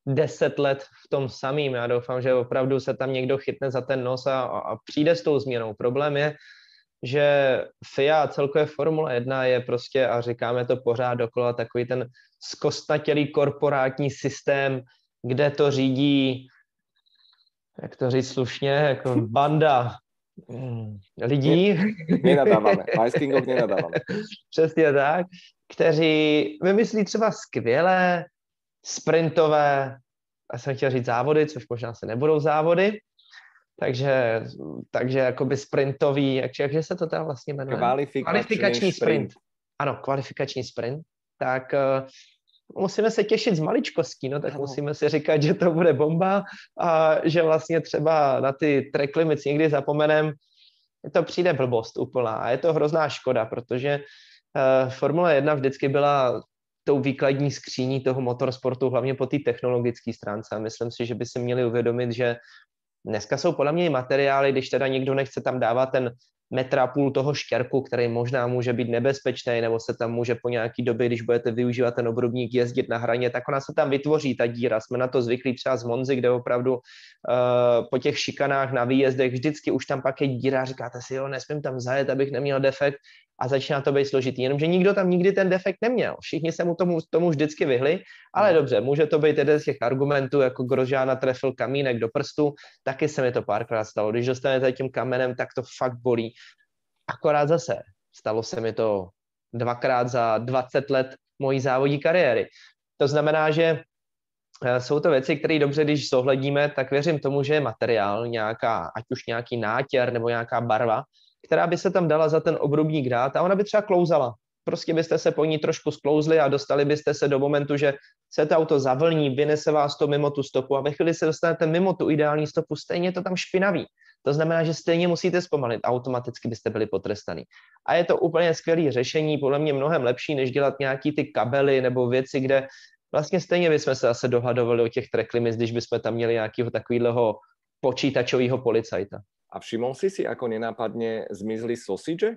deset let v tom samým. Já doufám, že opravdu se tam někdo chytne za ten nos a, a přijde s tou změnou. Problém je, že F I A a celkově Formule jedna je prostě, a říkáme to pořád dokola, takový ten zkostnatělý korporátní systém, kde to řídí, jak to říct slušně, jako banda lidí. Nenadáváme, Ice Kingok nenadáváme. Přesně tak, kteří vymyslí třeba skvělé sprintové, já jsem chtěl říct závody, což možná se nebudou závody, takže, takže jakoby sprintový, jak, jakže se to tam vlastně jmenuje? Kvalifikační, kvalifikační sprint. sprint. Ano, kvalifikační sprint. Tak uh, musíme se těšit z maličkostí, no tak ano. Musíme si říkat, že to bude bomba a že vlastně třeba na ty track limits někdy zapomenem, to přijde blbost úplná a je to hrozná škoda, protože uh, Formule jedna vždycky byla tou výkladní skříní toho motorsportu, hlavně po té technologické stránce. A myslím si, že by si měli uvědomit, že dneska jsou podle mě materiály, když teda někdo nechce tam dávat ten metr a půl toho štěrku, který možná může být nebezpečný, nebo se tam může po nějaký době, když budete využívat ten obrubník, jezdit na hraně, tak ona se tam vytvoří, ta díra. Jsme na to zvyklí třeba z Monzy, kde opravdu uh, po těch šikanách na výjezdech vždycky už tam pak je díra, říkáte si, jo, nesmím tam zajet, abych neměl defekt a začíná to být složitý. Jenomže nikdo tam nikdy ten defekt neměl. Všichni se mu tomu, tomu vždycky vyhli, ale dobře, může to být jeden z těch argumentů, jako Grosjeana trefil kamínek do prstu, taky se mi to párkrát stalo. Když dostanete tím kamenem, tak to fakt bolí. Akorát zase, stalo se mi to dvakrát za dvacet let mojí závodní kariéry. To znamená, že jsou to věci, které dobře, když zohledníme, tak věřím tomu, že je materiál, nějaká, ať už nějaký nátěr nebo nějaká barva, která by se tam dala za ten obrubník dát a ona by třeba klouzala. Prostě byste se po ní trošku sklouzli a dostali byste se do momentu, že se to auto zavlní, vynese vás to mimo tu stopu a ve chvíli se dostanete mimo tu ideální stopu, stejně je to tam špinavý. To znamená, že stejně musíte zpomalit, automaticky byste byli potrestaný. A je to úplně skvělé řešení, podle mě mnohem lepší, než dělat nějaký ty kabely nebo věci, kde vlastně stejně bychom se zase dohadovali o těch track limits, když bychom tam měli nějakého takového počítačového policajta. A všimol si si, ako nenápadne zmizli sausage?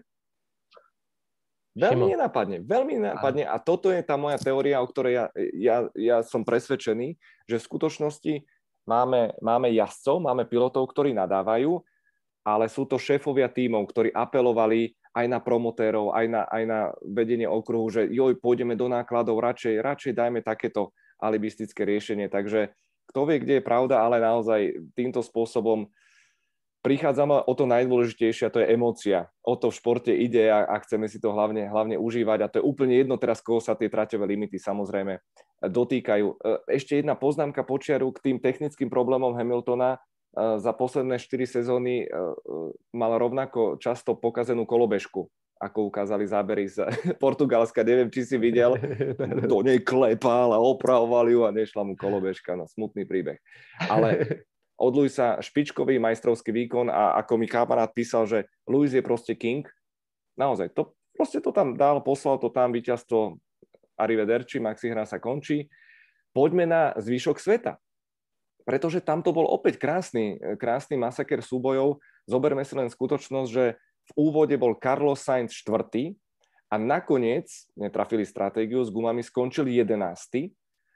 Veľmi nenápadne, veľmi nenápadne. A toto je tá moja teória, o ktorej ja, ja, ja som presvedčený, že v skutočnosti máme, máme jazdcov, máme pilotov, ktorí nadávajú, ale sú to šéfovia tímov, ktorí apelovali aj na promotérov, aj na, aj na vedenie okruhu, že joj, pôjdeme do nákladov, radšej, radšej dajme takéto alibistické riešenie. Takže kto vie, kde je pravda, ale naozaj týmto spôsobom prichádzame o to najdôležitejšie, a to je emócia. O to v športe ide a, a chceme si to hlavne, hlavne užívať. A to je úplne jedno teraz, koho sa tie traťové limity samozrejme dotýkajú. Ešte jedna poznámka počiaru k tým technickým problémom Hamiltona. Za posledné štyri sezóny mal rovnako často pokazenú kolobežku, ako ukázali zábery z Portugalska. Neviem, či si videl. Do nej klepal a opravoval ju a nešla mu kolobežka. No, smutný príbeh. Ale od Lewisa špičkový majstrovský výkon a ako mi kamarát písal, že Lewis je proste king. Naozaj, to, proste to tam dal, poslal to tam, víťazstvo arrivederci, maxi hra sa končí. Poďme na zvyšok sveta. Pretože tam to bol opäť krásny, krásny masaker súbojov. Zoberme si len skutočnosť, že v úvode bol Carlos Sainz štvrtý a nakoniec, netrafili stratégiu, s gumami skončili jedenásty.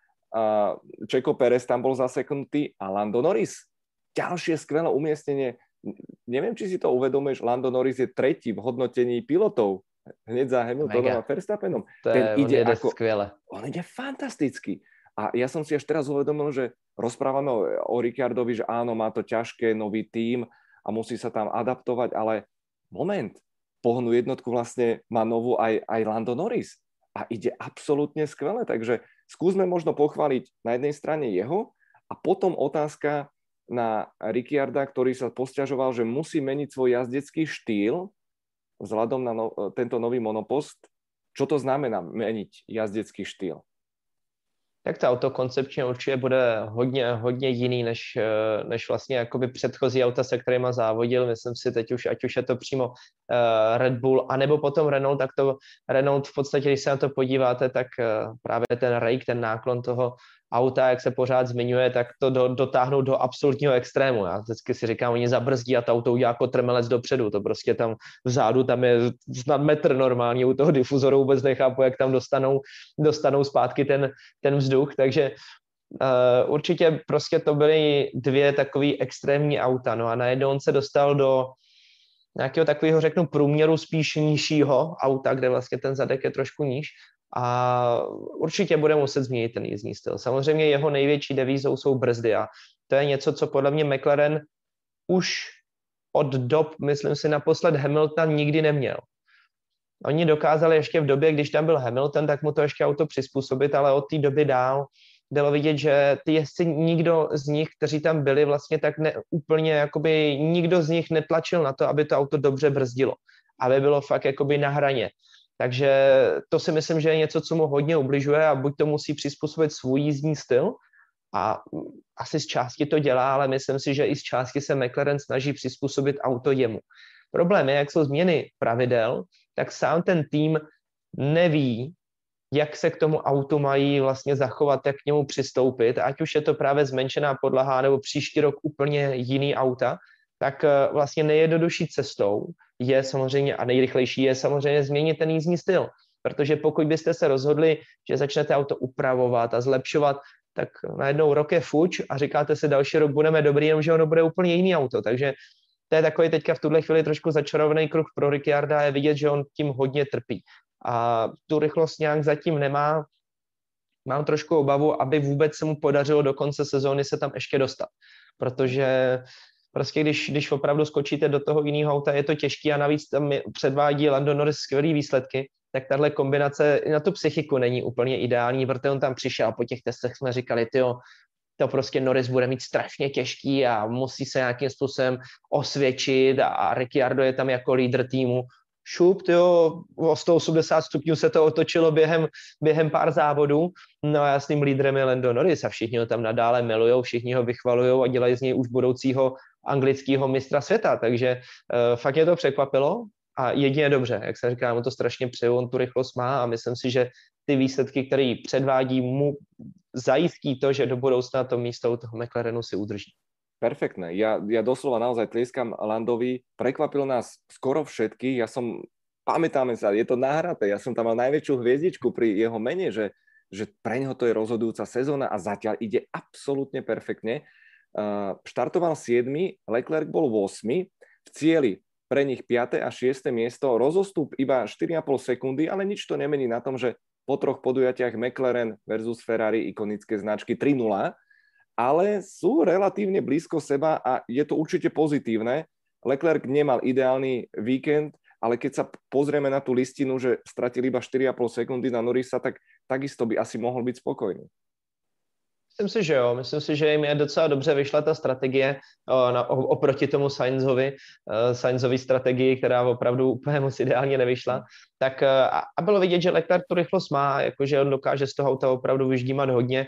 Checo Pérez tam bol zaseknutý a Lando Norris. Ďalšie skvelé umiestnenie. Neviem, či si to uvedomuješ, Lando Norris je tretí v hodnotení pilotov. Hneď za Hamiltonom a Verstappenom. To Ten je, ide on ako, skvelé. On ide fantasticky. A ja som si až teraz uvedomil, že rozprávame o, o Ricciardovi, že áno, má to ťažké, nový tím a musí sa tam adaptovať, ale moment, pohnú jednotku vlastne má novú aj, aj Lando Norris. A ide absolútne skvelé, takže skúsme možno pochváliť na jednej strane jeho a potom otázka na Ricciarda, ktorý sa posťažoval, že musí meniť svoj jazdecký štýl vzhľadom na no, tento nový monopost. Čo to znamená meniť jazdecký štýl? Tak to auto koncepčně určitě bude hodně, hodně jiný než, než vlastně jakoby předchozí auta, se kterýma závodil. Myslím si teď už, ať už je to přímo uh, Red Bull, anebo potom Renault, tak to Renault v podstatě, když se na to podíváte, tak uh, právě ten rake, ten náklon toho auta, jak se pořád zmiňuje, tak to do, dotáhnou do absolutního extrému. Já vždycky si říkám, oni zabrzdí a to auto udělá jako trmelec dopředu. To prostě tam vzadu, tam je snad metr normálně, u toho difuzoru vůbec nechápu, jak tam dostanou, dostanou zpátky ten, ten vzduch. Takže Uh, určitě prostě to byly dvě takové extrémní auta, no a najednou on se dostal do nějakého takového, řeknu, průměru spíš nižšího auta, kde vlastně ten zadek je trošku níž a určitě bude muset změnit ten jízdní styl. Samozřejmě jeho největší devízou jsou brzdy a to je něco, co podle mě McLaren už od dob, myslím si, naposled Hamilton nikdy neměl. Oni dokázali ještě v době, když tam byl Hamilton, tak mu to ještě auto přizpůsobit, ale od té doby dál bylo vidět, že ty jezdci nikdo z nich, kteří tam byli vlastně tak ne, úplně, jakoby nikdo z nich netlačil na to, aby to auto dobře brzdilo, aby bylo fakt jakoby na hraně. Takže to si myslím, že je něco, co mu hodně ubližuje a buď to musí přizpůsobit svůj jízdní styl a asi z části to dělá, ale myslím si, že i z části se McLaren snaží přizpůsobit auto jemu. Problém je, jak jsou změny pravidel, tak sám ten tým neví, jak se k tomu autu mají vlastně zachovat, jak k němu přistoupit, ať už je to právě zmenšená podlaha nebo příští rok úplně jiný auta, tak vlastně nejjednodušší cestou je samozřejmě a nejrychlejší je samozřejmě změnit ten jízdní styl, protože pokud byste se rozhodli, že začnete auto upravovat a zlepšovat, tak najednou rok je fuč a říkáte si, další rok budeme dobrý, jenomže ono bude úplně jiný auto, takže to je takový teďka v tuhle chvíli trošku začarovaný kruh pro Ricciarda a je vidět, že on tím hodně trpí. A tu rychlost nějak zatím nemá. Mám trošku obavu, aby vůbec se mu podařilo do konce sezóny se tam ještě dostat. Protože prostě když, když opravdu skočíte do toho jiného auta, je to těžké a navíc tam předvádí Lando Norris skvělý výsledky, tak tahle kombinace na tu psychiku není úplně ideální, protože on tam přišel a po těch testech jsme říkali, tyjo, to prostě Norris bude mít strašně těžký a musí se nějakým způsobem osvědčit a, a Ricciardo je tam jako lídr týmu. Šup, tyjo, o sto osmdesát stupňů se to otočilo během, během pár závodů. No a jasným lídrem je Lando Norris a všichni ho tam nadále milujou, všichni ho vychvalujou a dělají z něj už budoucího anglického mistra světa, takže uh, fakt mě to překvapilo a jedině dobře, jak se říká, mu to strašně přeju, on tu rychlost má a myslím si, že ty výsledky, které předvádí, mu zajistí to, že do budoucna to místo u toho McLarenu si udrží. Perfektné. Ja, ja doslova naozaj tlieskam Landovi. Prekvapil nás skoro všetkých. Ja som, pamätáme sa, je to nahraté. Ja som tam mal najväčšiu hviezdičku pri jeho mene, že, že pre neho to je rozhodujúca sezóna a zatiaľ ide absolútne perfektne. Uh, štartoval siedmy, Leclerc bol ôsmy. V cieli pre nich piate a šieste miesto. Rozostup iba štyri a pol sekundy, ale nič to nemení na tom, že po troch podujatiach McLaren versus Ferrari ikonické značky tri nula, ale sú relatívne blízko seba a je to určite pozitívne. Leclerc nemal ideálny víkend, ale keď sa pozrieme na tú listinu, že stratili iba štyri a pol sekundy na Norrisa, tak takisto by asi mohol byť spokojný. Myslím si, že jo. Myslím si, že jim je docela dobře vyšla ta strategie o, na, oproti tomu Sainzovi, uh, Sainzovi strategii, která opravdu úplně moc ideálně nevyšla. Tak, uh, a bylo vidět, že Leclerc tu rychlost má, jakože on dokáže z toho auta opravdu vyždímat hodně.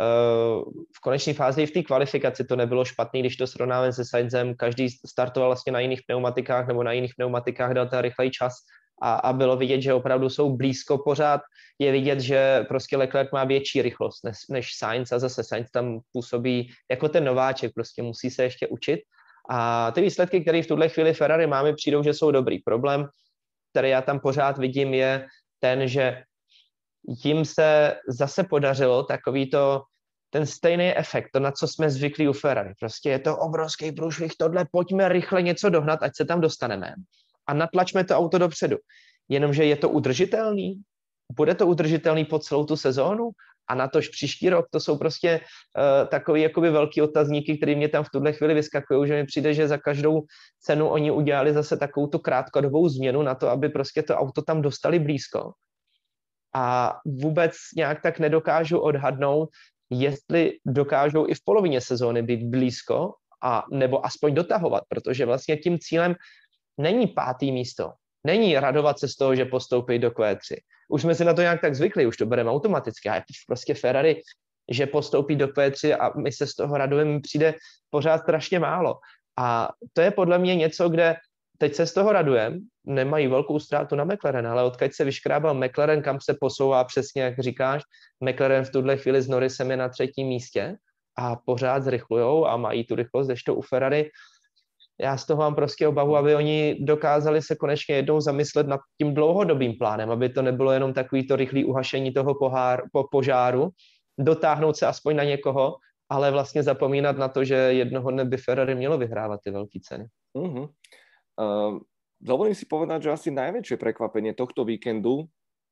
Uh, v konečné fázi i v té kvalifikaci to nebylo špatný, když to srovnáme se Sainzem. Každý startoval vlastně na jiných pneumatikách nebo na jiných pneumatikách, dal ten rychlej čas. A, a bylo vidět, že opravdu jsou blízko pořád. Je vidět, že prostě Leclerc má větší rychlost než, než Sainz a zase Sainz tam působí jako ten nováček, prostě musí se ještě učit. A ty výsledky, které v tuhle chvíli Ferrari máme, přijdou, že jsou dobrý. Problém, který já tam pořád vidím, je ten, že jim se zase podařilo takový to, ten stejný efekt, to, na co jsme zvyklí u Ferrari. Prostě je to obrovský průšvih, tohle, pojďme rychle něco dohnat, ať se tam dostaneme. A natlačme to auto dopředu. Jenomže je to udržitelný? Bude to udržitelný po celou tu sezónu? A na tož příští rok, to jsou prostě uh, takový jakoby velký otazníky, který mě tam v tuhle chvíli vyskakují, že mi přijde, že za každou cenu oni udělali zase takovou tu krátkodobou změnu na to, aby prostě to auto tam dostali blízko. A vůbec nějak tak nedokážu odhadnout, jestli dokážou i v polovině sezóny být blízko a nebo aspoň dotahovat, protože vlastně tím cílem není pátý místo. Není radovat se z toho, že postoupí do Q tři. Už jsme si na to nějak tak zvykli, už to bereme automaticky. A je prostě Ferrari, že postoupí do Q tři a my se z toho radujeme, přijde pořád strašně málo. A to je podle mě něco, kde teď se z toho radujeme, nemají velkou ztrátu na McLaren, ale odkud se vyškrábal McLaren, kam se posouvá přesně, jak říkáš, McLaren v tuhle chvíli s Norrisem je na třetím místě a pořád zrychlujou a mají tu rychlost, kdežto u Ferrari já z toho mám prostě obavu, aby oni dokázali se konečně jednou zamyslet nad tím dlouhodobým plánem, aby to nebylo jenom takový to rychlé uhašení toho pohár, po požáru dotáhnout se aspoň na někoho, ale vlastně zapomínat na to, že jednoho dne by Ferrari mělo vyhrávat ty veľké ceny. Uh-huh. Uh, dovolím si povedať, že asi najväčšie prekvapenie tohto víkendu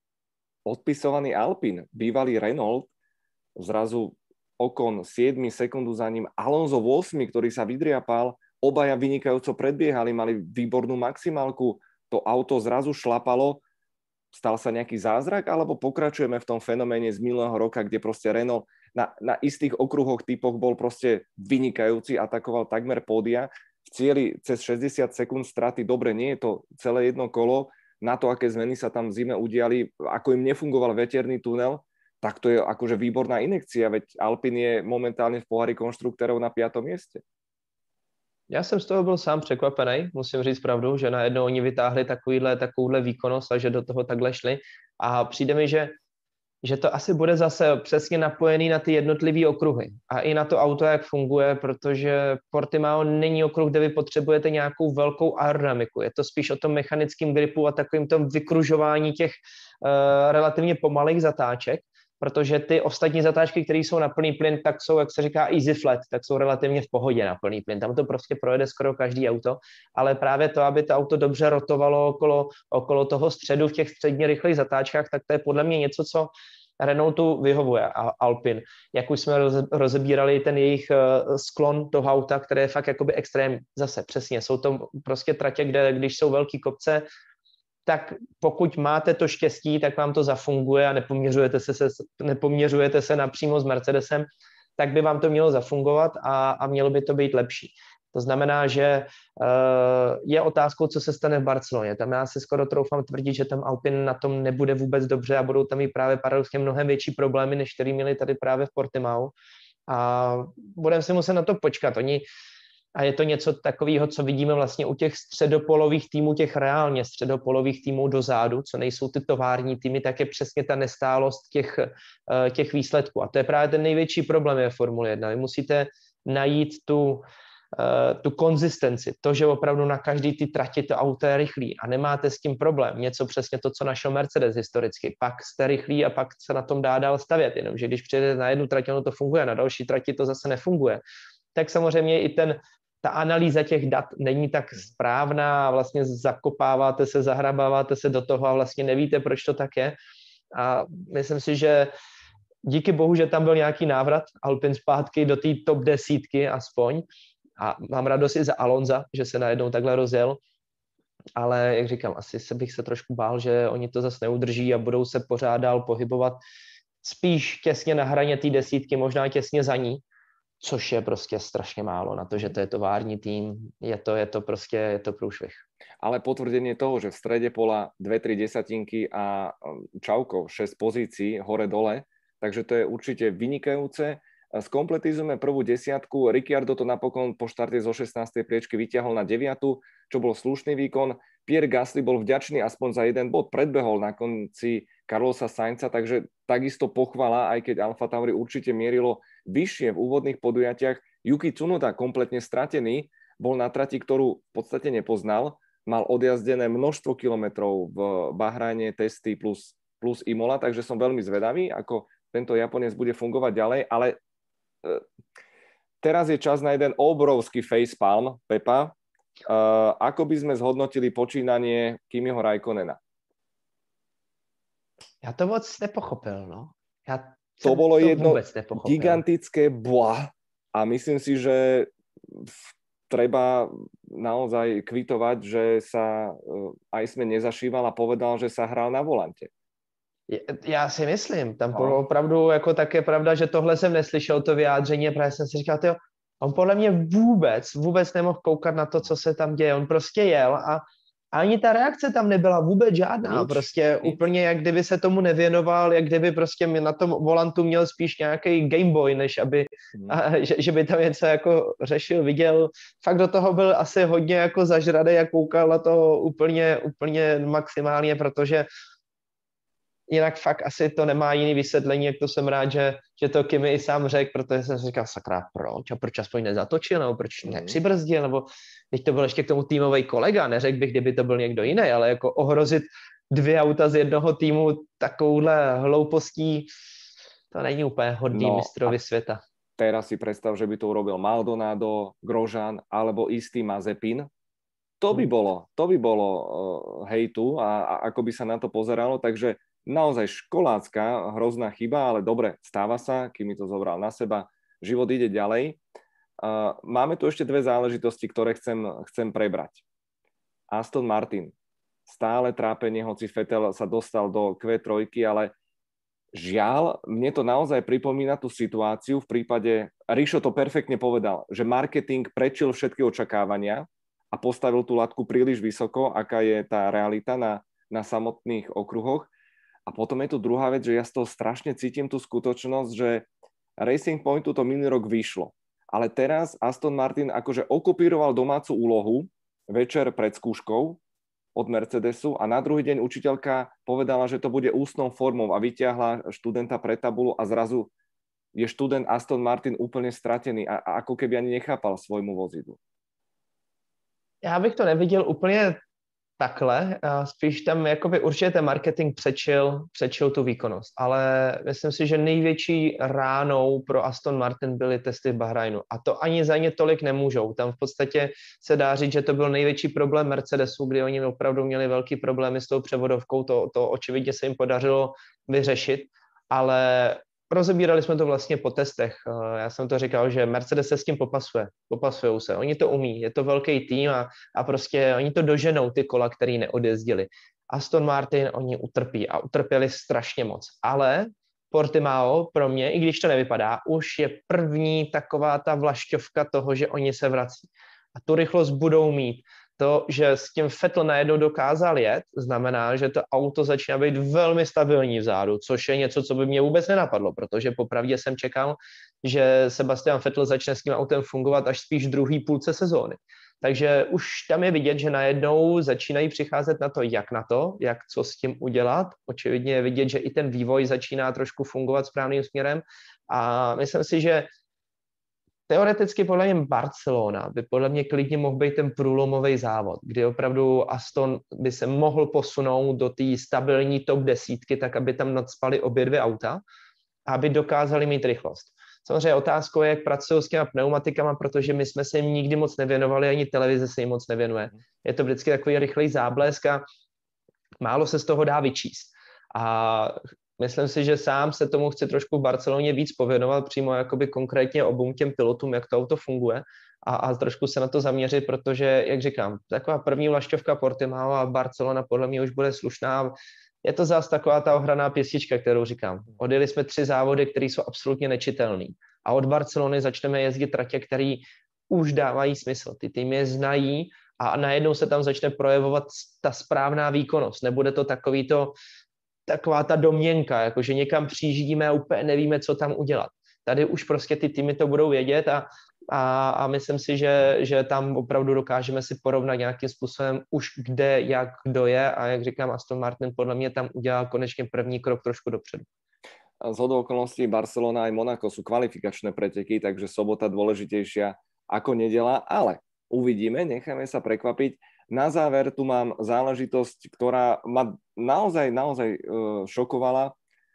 odpisovaný Alpine, bývalý Renault, zrazu Ocon siedmy sekundu za ním, Alonso ôsmy, ktorý sa vydriapal, obaja vynikajúco predbiehali, mali výbornú maximálku, to auto zrazu šlapalo. Stal sa nejaký zázrak, alebo pokračujeme v tom fenoméne z minulého roka, kde proste Renault na, na istých okruhoch, typoch bol proste vynikajúci, atakoval takmer pódia, v cieli cez šesťdesiat sekúnd straty, dobre, nie je to celé jedno kolo, na to, aké zmeny sa tam v zime udiali, ako im nefungoval veterný tunel, tak to je akože výborná injekcia, veď Alpine je momentálne v pohári konštruktérov na piatom mieste. Já jsem z toho byl sám překvapený, musím říct pravdu, že najednou oni vytáhli takovýhle, takovouhle výkonnost a že do toho takhle šli. A přijde mi, že, že to asi bude zase přesně napojený na ty jednotlivé okruhy a i na to auto, jak funguje, protože Portimao není okruh, kde vy potřebujete nějakou velkou aerodynamiku. Je to spíš o tom mechanickém gripu a takovým tom vykružování těch uh, relativně pomalých zatáček, protože ty ostatní zatáčky, které jsou na plný plyn, tak jsou, jak se říká, easy flat, tak jsou relativně v pohodě na plný plyn. Tam to prostě projede skoro každý auto, ale právě to, aby to auto dobře rotovalo okolo, okolo toho středu v těch středně rychlých zatáčkách, tak to je podle mě něco, co Renaultu vyhovuje a Alpine. Jak už jsme rozebírali ten jejich sklon toho auta, které je fakt jakoby extrém, zase přesně, jsou to prostě tratě, kde když jsou velký kopce, tak pokud máte to štěstí, tak vám to zafunguje a nepoměřujete se, se, nepoměřujete se napřímo s Mercedesem, tak by vám to mělo zafungovat a, a mělo by to být lepší. To znamená, že uh, je otázkou, co se stane v Barceloně. Tam já si skoro troufám tvrdit, že tam Alpine na tom nebude vůbec dobře a budou tam mít právě paradoxně mnohem větší problémy, než který měli tady právě v Portimao. A budeme si muset na to počkat. Oni A je to něco takového, co vidíme vlastně u těch středopolových týmů, těch reálně středopolových týmů dozadu, co nejsou ty tovární týmy, tak je přesně ta nestálost těch, těch výsledků. A to je právě ten největší problém ve Formule jedna. Vy musíte najít tu, tu konzistenci, to, že opravdu na každý ty trati to auto je rychlý a nemáte s tím problém. Něco přesně to, co našel Mercedes historicky. Pak jste rychlí a pak se na tom dá dál stavět. Jenomže když přijedete na jednu trať, ono to funguje, na další trati to zase nefunguje. Tak samozřejmě i ten ta analýza těch dat není tak správná a vlastně zakopáváte se, zahrabáváte se do toho a vlastně nevíte, proč to tak je. A myslím si, že díky bohu, že tam byl nějaký návrat Alpine zpátky do té top desítky aspoň. A mám radost i za Alonza, že se najednou takhle rozjel. Ale jak říkám, asi se bych se trošku bál, že oni to zase neudrží a budou se pořád dál pohybovat spíš těsně na hraně té desítky, možná těsně za ní. Což je prostě strašně málo na to, že to je tovární tým, je to, je to prostě, je to průšvih. Ale potvrdenie toho, že v strede pola dve tri desatinky a čauko šesť pozícií hore-dole, takže to je určite vynikajúce. Skompletizujeme prvú desiatku, Ricciardo to napokon po štarte zo šestnástej priečky vyťahol na deviatu, čo bol slušný výkon. Pierre Gasly bol vďačný aspoň za jeden bod, predbehol na konci Carlosa Sainza, takže takisto pochvala, aj keď AlphaTauri určite mierilo vyššie v úvodných podujatiach. Yuki Tsunoda kompletne stratený, bol na trati, ktorú v podstate nepoznal, mal odjazdené množstvo kilometrov v Bahrajne, testy plus, plus Imola, takže som veľmi zvedavý, ako tento Japonec bude fungovať ďalej, ale e, teraz je čas na jeden obrovský facepalm, Pepa. E, ako by sme zhodnotili počínanie Kimiho Raikkonena? Ja to moc nepochopil, no. Ja to bolo to jedno gigantické boah a myslím si, že treba naozaj kvitovať, že sa Iceman nezašíval a povedal, že sa hral na volante. Já si myslím, tam bylo opravdu, jako tak je pravda, že tohle jsem neslyšel, to vyjádření, právě jsem si říkal, tyjo, on podle mě vůbec, vůbec nemohl koukat na to, co se tam děje, on prostě jel a ani ta reakce tam nebyla vůbec žádná, nic, prostě nic. Úplně jak kdyby se tomu nevěnoval, jak kdyby prostě na tom volantu měl spíš nějaký Gameboy, než aby, hmm. a, že, že by tam něco jako řešil, viděl, fakt do toho byl asi hodně jako zažradej a koukal na to úplně, úplně maximálně, protože jinak fakt asi to nemá jiný vysvětlení, jak to jsem rád, že, že to Kimi i sám řekl, protože jsem si říkal, sakra, proč? A proč aspoň nezatočil, nebo proč nepřibrzdil, nebo teď to byl ještě k tomu týmový kolega, neřekl bych, kdyby to byl někdo jiný, ale jako ohrozit dvě auta z jednoho týmu takovouhle hloupostí, To není úplně hodný no, mistrovi světa. Teraz si predstav, že by to urobil Maldonado, Grosjean alebo istý Mazepin. To by bolo, to by bolo uh, hejtu a, a ako by sa na to pozeralo, takže naozaj školácka, hrozná chyba, ale dobre, stáva sa, kým mi to zobral na seba, život ide ďalej. Uh, máme tu ešte dve záležitosti, ktoré chcem, chcem prebrať. Aston Martin, stále trápenie, hoci Vettel sa dostal do kvé tri, ale žiaľ, mne to naozaj pripomína tú situáciu v prípade, Rišo to perfektne povedal, že marketing prečil všetky očakávania a postavil tú latku príliš vysoko, aká je tá realita na, na samotných okruhoch. A potom je tu druhá vec, že ja z toho strašne cítim tú skutočnosť, že Racing Pointu to minulý rok vyšlo. Ale teraz Aston Martin akože okupíroval domácu úlohu večer pred skúškou od Mercedesu a na druhý deň učiteľka povedala, že to bude ústnou formou a vyťahla študenta pre tabulu a zrazu je študent Aston Martin úplne stratený a, a ako keby ani nechápal svojmu vozidlu. Já bych to neviděl úplně takhle, spíš tam jakoby určitě ten marketing přečil, přečil tu výkonnost, ale myslím si, že největší ránou pro Aston Martin byly testy v Bahrajnu a to ani za ně tolik nemůžou. Tam v podstatě se dá říct, že to byl největší problém Mercedesu, kdy oni opravdu měli velký problémy s tou převodovkou, to, to očividně se jim podařilo vyřešit, ale rozebírali jsme to vlastně po testech. Já jsem to říkal, že Mercedes se s tím popasuje. Popasujou se. Oni to umí. Je to velký tým a, a prostě oni to doženou, ty kola, který neodjezdili. Aston Martin, oni utrpí a utrpěli strašně moc. Ale Portimao pro mě, i když to nevypadá, už je první taková ta vlašťovka toho, že oni se vrací. A tu rychlost budou mít. To, že s tím Vettel najednou dokázal jet, znamená, že to auto začíná být velmi stabilní vzadu, což je něco, co by mě vůbec nenapadlo, protože popravdě jsem čekal, že Sebastian Vettel začne s tím autem fungovat až spíš v druhé půlce sezóny. Takže už tam je vidět, že najednou začínají přicházet na to, jak na to, jak co s tím udělat. Očividně je vidět, že i ten vývoj začíná trošku fungovat správným směrem a myslím si, že teoreticky podle mě Barcelona by podle mě klidně mohl být ten průlomový závod, kdy opravdu Aston by se mohl posunout do té stabilní top desítky, tak aby tam nadspali obě dvě auta a aby dokázali mít rychlost. Samozřejmě otázkou je, jak pracují s těma pneumatikama, protože my jsme se jim nikdy moc nevěnovali, ani televize se jim moc nevěnuje. Je to vždycky takový rychlej záblesk a málo se z toho dá vyčíst. A myslím si, že sám se tomu chce trošku v Barceloně víc pověnovat, přímo jakoby konkrétně obou těm pilotům, jak to auto funguje a, a trošku se na to zaměřit, protože, jak říkám, taková první vlašťovka Portimao a Barcelona podle mě už bude slušná. Je to zase taková ta ohraná pěstička, kterou říkám. Odjeli jsme tři závody, které jsou absolutně nečitelné. A od Barcelony začneme jezdit tratě, které už dávají smysl. Ty týmy je znají a najednou se tam začne projevovat ta správná výkonnost. Nebude to takový to taková ta domněnka, jakože někam přijíždíme a úplně nevíme, co tam udělat. Tady už prostě ty týmy to budou vědět a, a, a myslím si, že, že tam opravdu dokážeme si porovnat nějakým způsobem už kde, jak, kdo je a jak říkám, Aston Martin podle mě tam udělal konečně první krok trošku dopředu. Z hodou okolností Barcelona aj Monako sú kvalifikačné preteky, takže sobota dôležitejšia ako nedeľa, ale uvidíme, necháme sa prekvapiť. Na záver tu mám záležitosť, ktorá ma naozaj, naozaj šokovala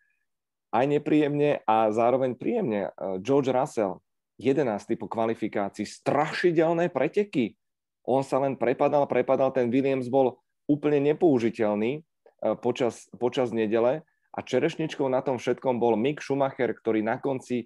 aj nepríjemne a zároveň príjemne. George Russell, jedenásty po kvalifikácii, strašidelné preteky. On sa len prepadal, prepadal, ten Williams bol úplne nepoužiteľný počas, počas nedele a čerešničkou na tom všetkom bol Mick Schumacher, ktorý na konci,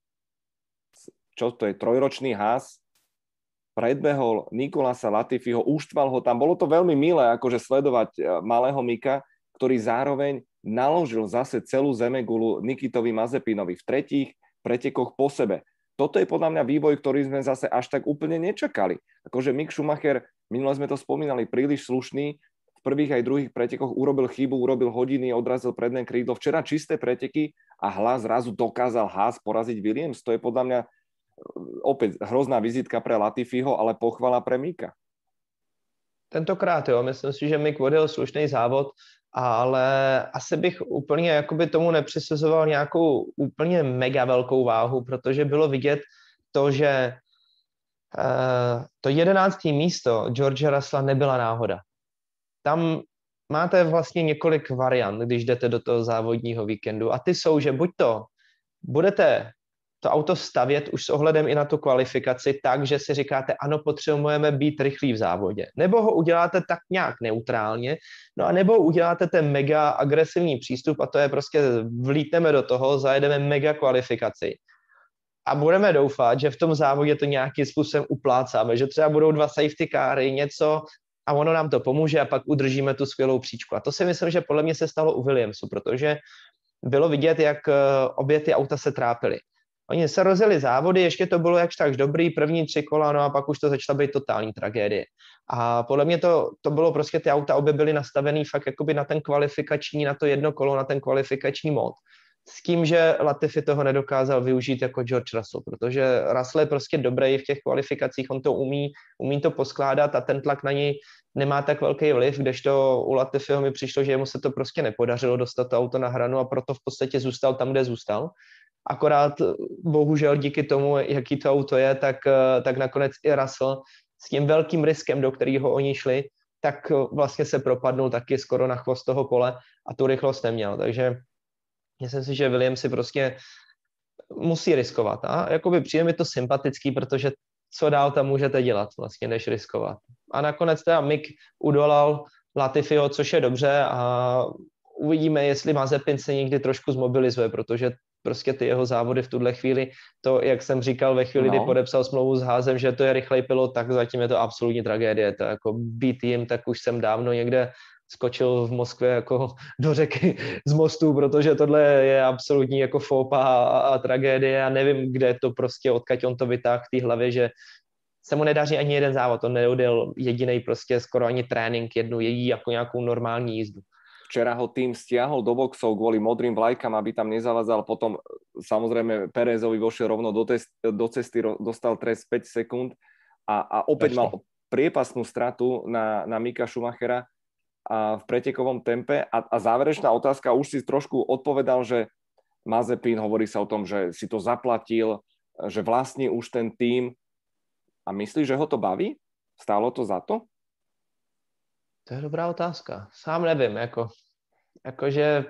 čo to je, trojročný Haas, predbehol Nicolasa Latifiho, uštval ho tam. Bolo to veľmi milé, akože sledovať malého Mika, ktorý zároveň naložil zase celú zemegulu Nikitovi Mazepinovi v tretích pretekoch po sebe. Toto je podľa mňa vývoj, ktorý sme zase až tak úplne nečakali. Akože Mick Schumacher, minule sme to spomínali, príliš slušný, v prvých aj druhých pretekoch urobil chybu, urobil hodiny, odrazil predné krídlo. Včera čisté preteky a hlas zrazu dokázal Haas poraziť Williams. To je podľa mňa opäť hrozná vizitka pre Latifiho, ale pochvala pre Mika. Tentokrát jo, myslím si, že Mick odjel slušný závod, ale asi bych úplně jakoby tomu nepřisuzoval nějakou úplně mega velkou váhu, protože bylo vidět to, že uh, to jedenácté místo George Russella nebyla náhoda. Tam máte vlastně několik variant, když jdete do toho závodního víkendu a ty jsou, že buď to budete to auto stavět už s ohledem i na tu kvalifikaci tak, že si říkáte, ano, potřebujeme být rychlí v závodě. Nebo ho uděláte tak nějak neutrálně, no a nebo uděláte ten mega agresivní přístup a to je prostě vlítneme do toho, zajedeme mega kvalifikaci. A budeme doufat, že v tom závodě to nějakým způsobem uplácáme, že třeba budou dva safety káry, něco a ono nám to pomůže a pak udržíme tu skvělou příčku. A to si myslím, že podle mě se stalo u Williamsu, protože bylo vidět, jak obě ty auta se trápily. Oni se rozjeli závody, ještě to bylo jakž tak dobrý, první tři kola, no a pak už to začala být totální tragédie. A podle mě to, to bylo prostě, ty auta obě byly nastavený fakt jakoby na ten kvalifikační, na to jedno kolo, na ten kvalifikační mod. S tím, že Latifi toho nedokázal využít jako George Russell, protože Russell je prostě dobrý v těch kvalifikacích, on to umí, umí to poskládat a ten tlak na něj nemá tak velký vliv, kdežto u Latifiho mi přišlo, že jemu se to prostě nepodařilo dostat to auto na hranu a proto v podstatě zůstal tam, kde zůstal. Akorát bohužel díky tomu, jaký to auto je, tak, tak nakonec i Russell s tím velkým riskem, do kterého oni šli, tak vlastně se propadnul taky skoro na chvost toho pole a tu rychlost neměl. Takže myslím si, že Williams si prostě musí riskovat. A jakoby přijde mi to sympatický, protože co dál tam můžete dělat vlastně, než riskovat. A nakonec teda Mick udolal Latifiho, což je dobře a uvidíme, jestli Mazepin se někdy trošku zmobilizuje, protože prostě ty jeho závody v tuhle chvíli, to, jak jsem říkal ve chvíli, no. kdy podepsal smlouvu s Házem, že to je rychlej pilot, tak zatím je to absolutní tragédie. To jako být jim, tak už jsem dávno někde skočil v Moskvě jako do řeky z mostu, protože tohle je absolutní jako fópa a, a tragédie a nevím, kde to prostě, odkud on to vytáhl v té hlavě, že se mu nedaří ani jeden závod, on neodjel jedinej prostě skoro ani trénink, jednu její jako nějakou normální jízdu. Včera ho tým stiahol do boxov kvôli modrým vlajkám, aby tam nezavadzal. Potom samozrejme Pérezovi vošiel rovno do, test, do cesty, dostal trest päť sekúnd a, a opäť Prečne. mal priepasnú stratu na, na Micka Schumachera a v pretekovom tempe. A, a záverečná otázka, už si trošku odpovedal, že Mazepin, hovorí sa o tom, že si to zaplatil, že vlastní už ten tým. A myslíš, že ho to baví? Stálo to za to? To je dobrá otázka. Sám nevím, jako, jakože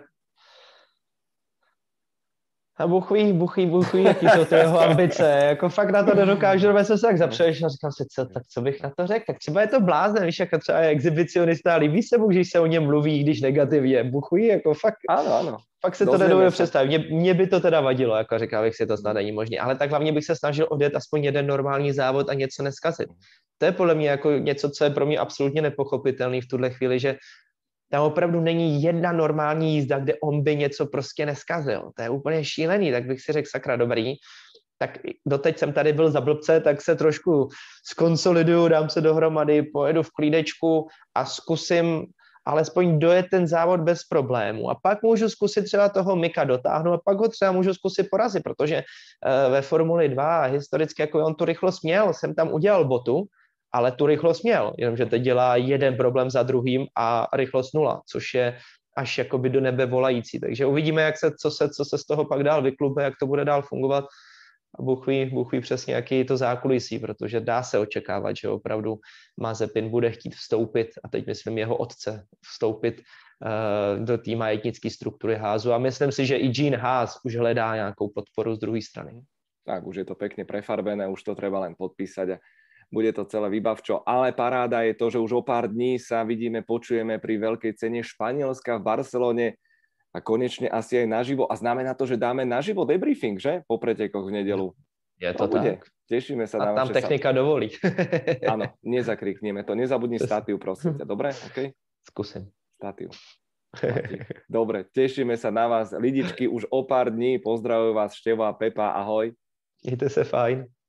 a buchví, buchví, buchví, jaký jsou ty jeho ambice, jako fakt na to nedokážu, protože jsem se tak zapřeš a říkám si, co, tak co bych na to řekl, tak třeba je to blázen, víš, jako třeba je exhibicionista, líbí se mu, když se o něm mluví, když negativně, buchví, jako fakt, ano, ano. Fakt si to nedovedu představit, mě, mě by to teda vadilo, jako říkal bych si, to snad není možné, ale tak hlavně bych se snažil odjet aspoň jeden normální závod a něco neskazit. To je podle mě jako něco, co je pro mě absolutně nepochopitelný v tuhle chvíli, že tam opravdu není jedna normální jízda, kde on by něco prostě neskazil. To je úplně šílený, tak bych si řekl, sakra, dobrý. Tak doteď jsem tady byl za blbce, tak se trošku skonsoliduju, dám se dohromady, pojedu v klídečku a zkusím alespoň dojet ten závod bez problému. A pak můžu zkusit třeba toho Mika dotáhnout a pak ho třeba můžu zkusit porazit, protože ve Formuli dva historicky jako on tu rychlost měl, jsem tam udělal botu, ale tu rychlost měl, jenomže teď dělá jeden problém za druhým a rychlost nula, což je až jakoby do nebe volající. Takže uvidíme, jak se, co, se, co se z toho pak dál vyklube, jak to bude dál fungovat. A Bůh ví, Bůh ví přesně, jaký je to zákulisí, protože dá se očekávat, že opravdu Mazepin bude chtít vstoupit, a teď myslím jeho otce, vstoupit uh, do té majetnické struktury Házu. A myslím si, že i Gene Haas už hledá nějakou podporu z druhé strany. Tak, už je to pekne prefarbené, už to treba len podpísať a bude to celé výbavčo. Ale paráda je to, že už o pár dní sa vidíme, počujeme pri veľkej cene Španielska v Barcelone a konečne asi aj naživo. A znamená to, že dáme naživo debriefing, že? Po pretekoch v nedeľu. Je to, to tak. Bude. Tešíme sa a na tam technika sa... dovolí. Áno, nezakrikneme to. Nezabudni statív, prosím ťa. Dobre? Okay? Skúsim. Statív. Dobre, tešíme sa na vás. Lidičky, už o pár dní. Pozdravujú vás Števo a Pepa. Ahoj. Mějte se fajn.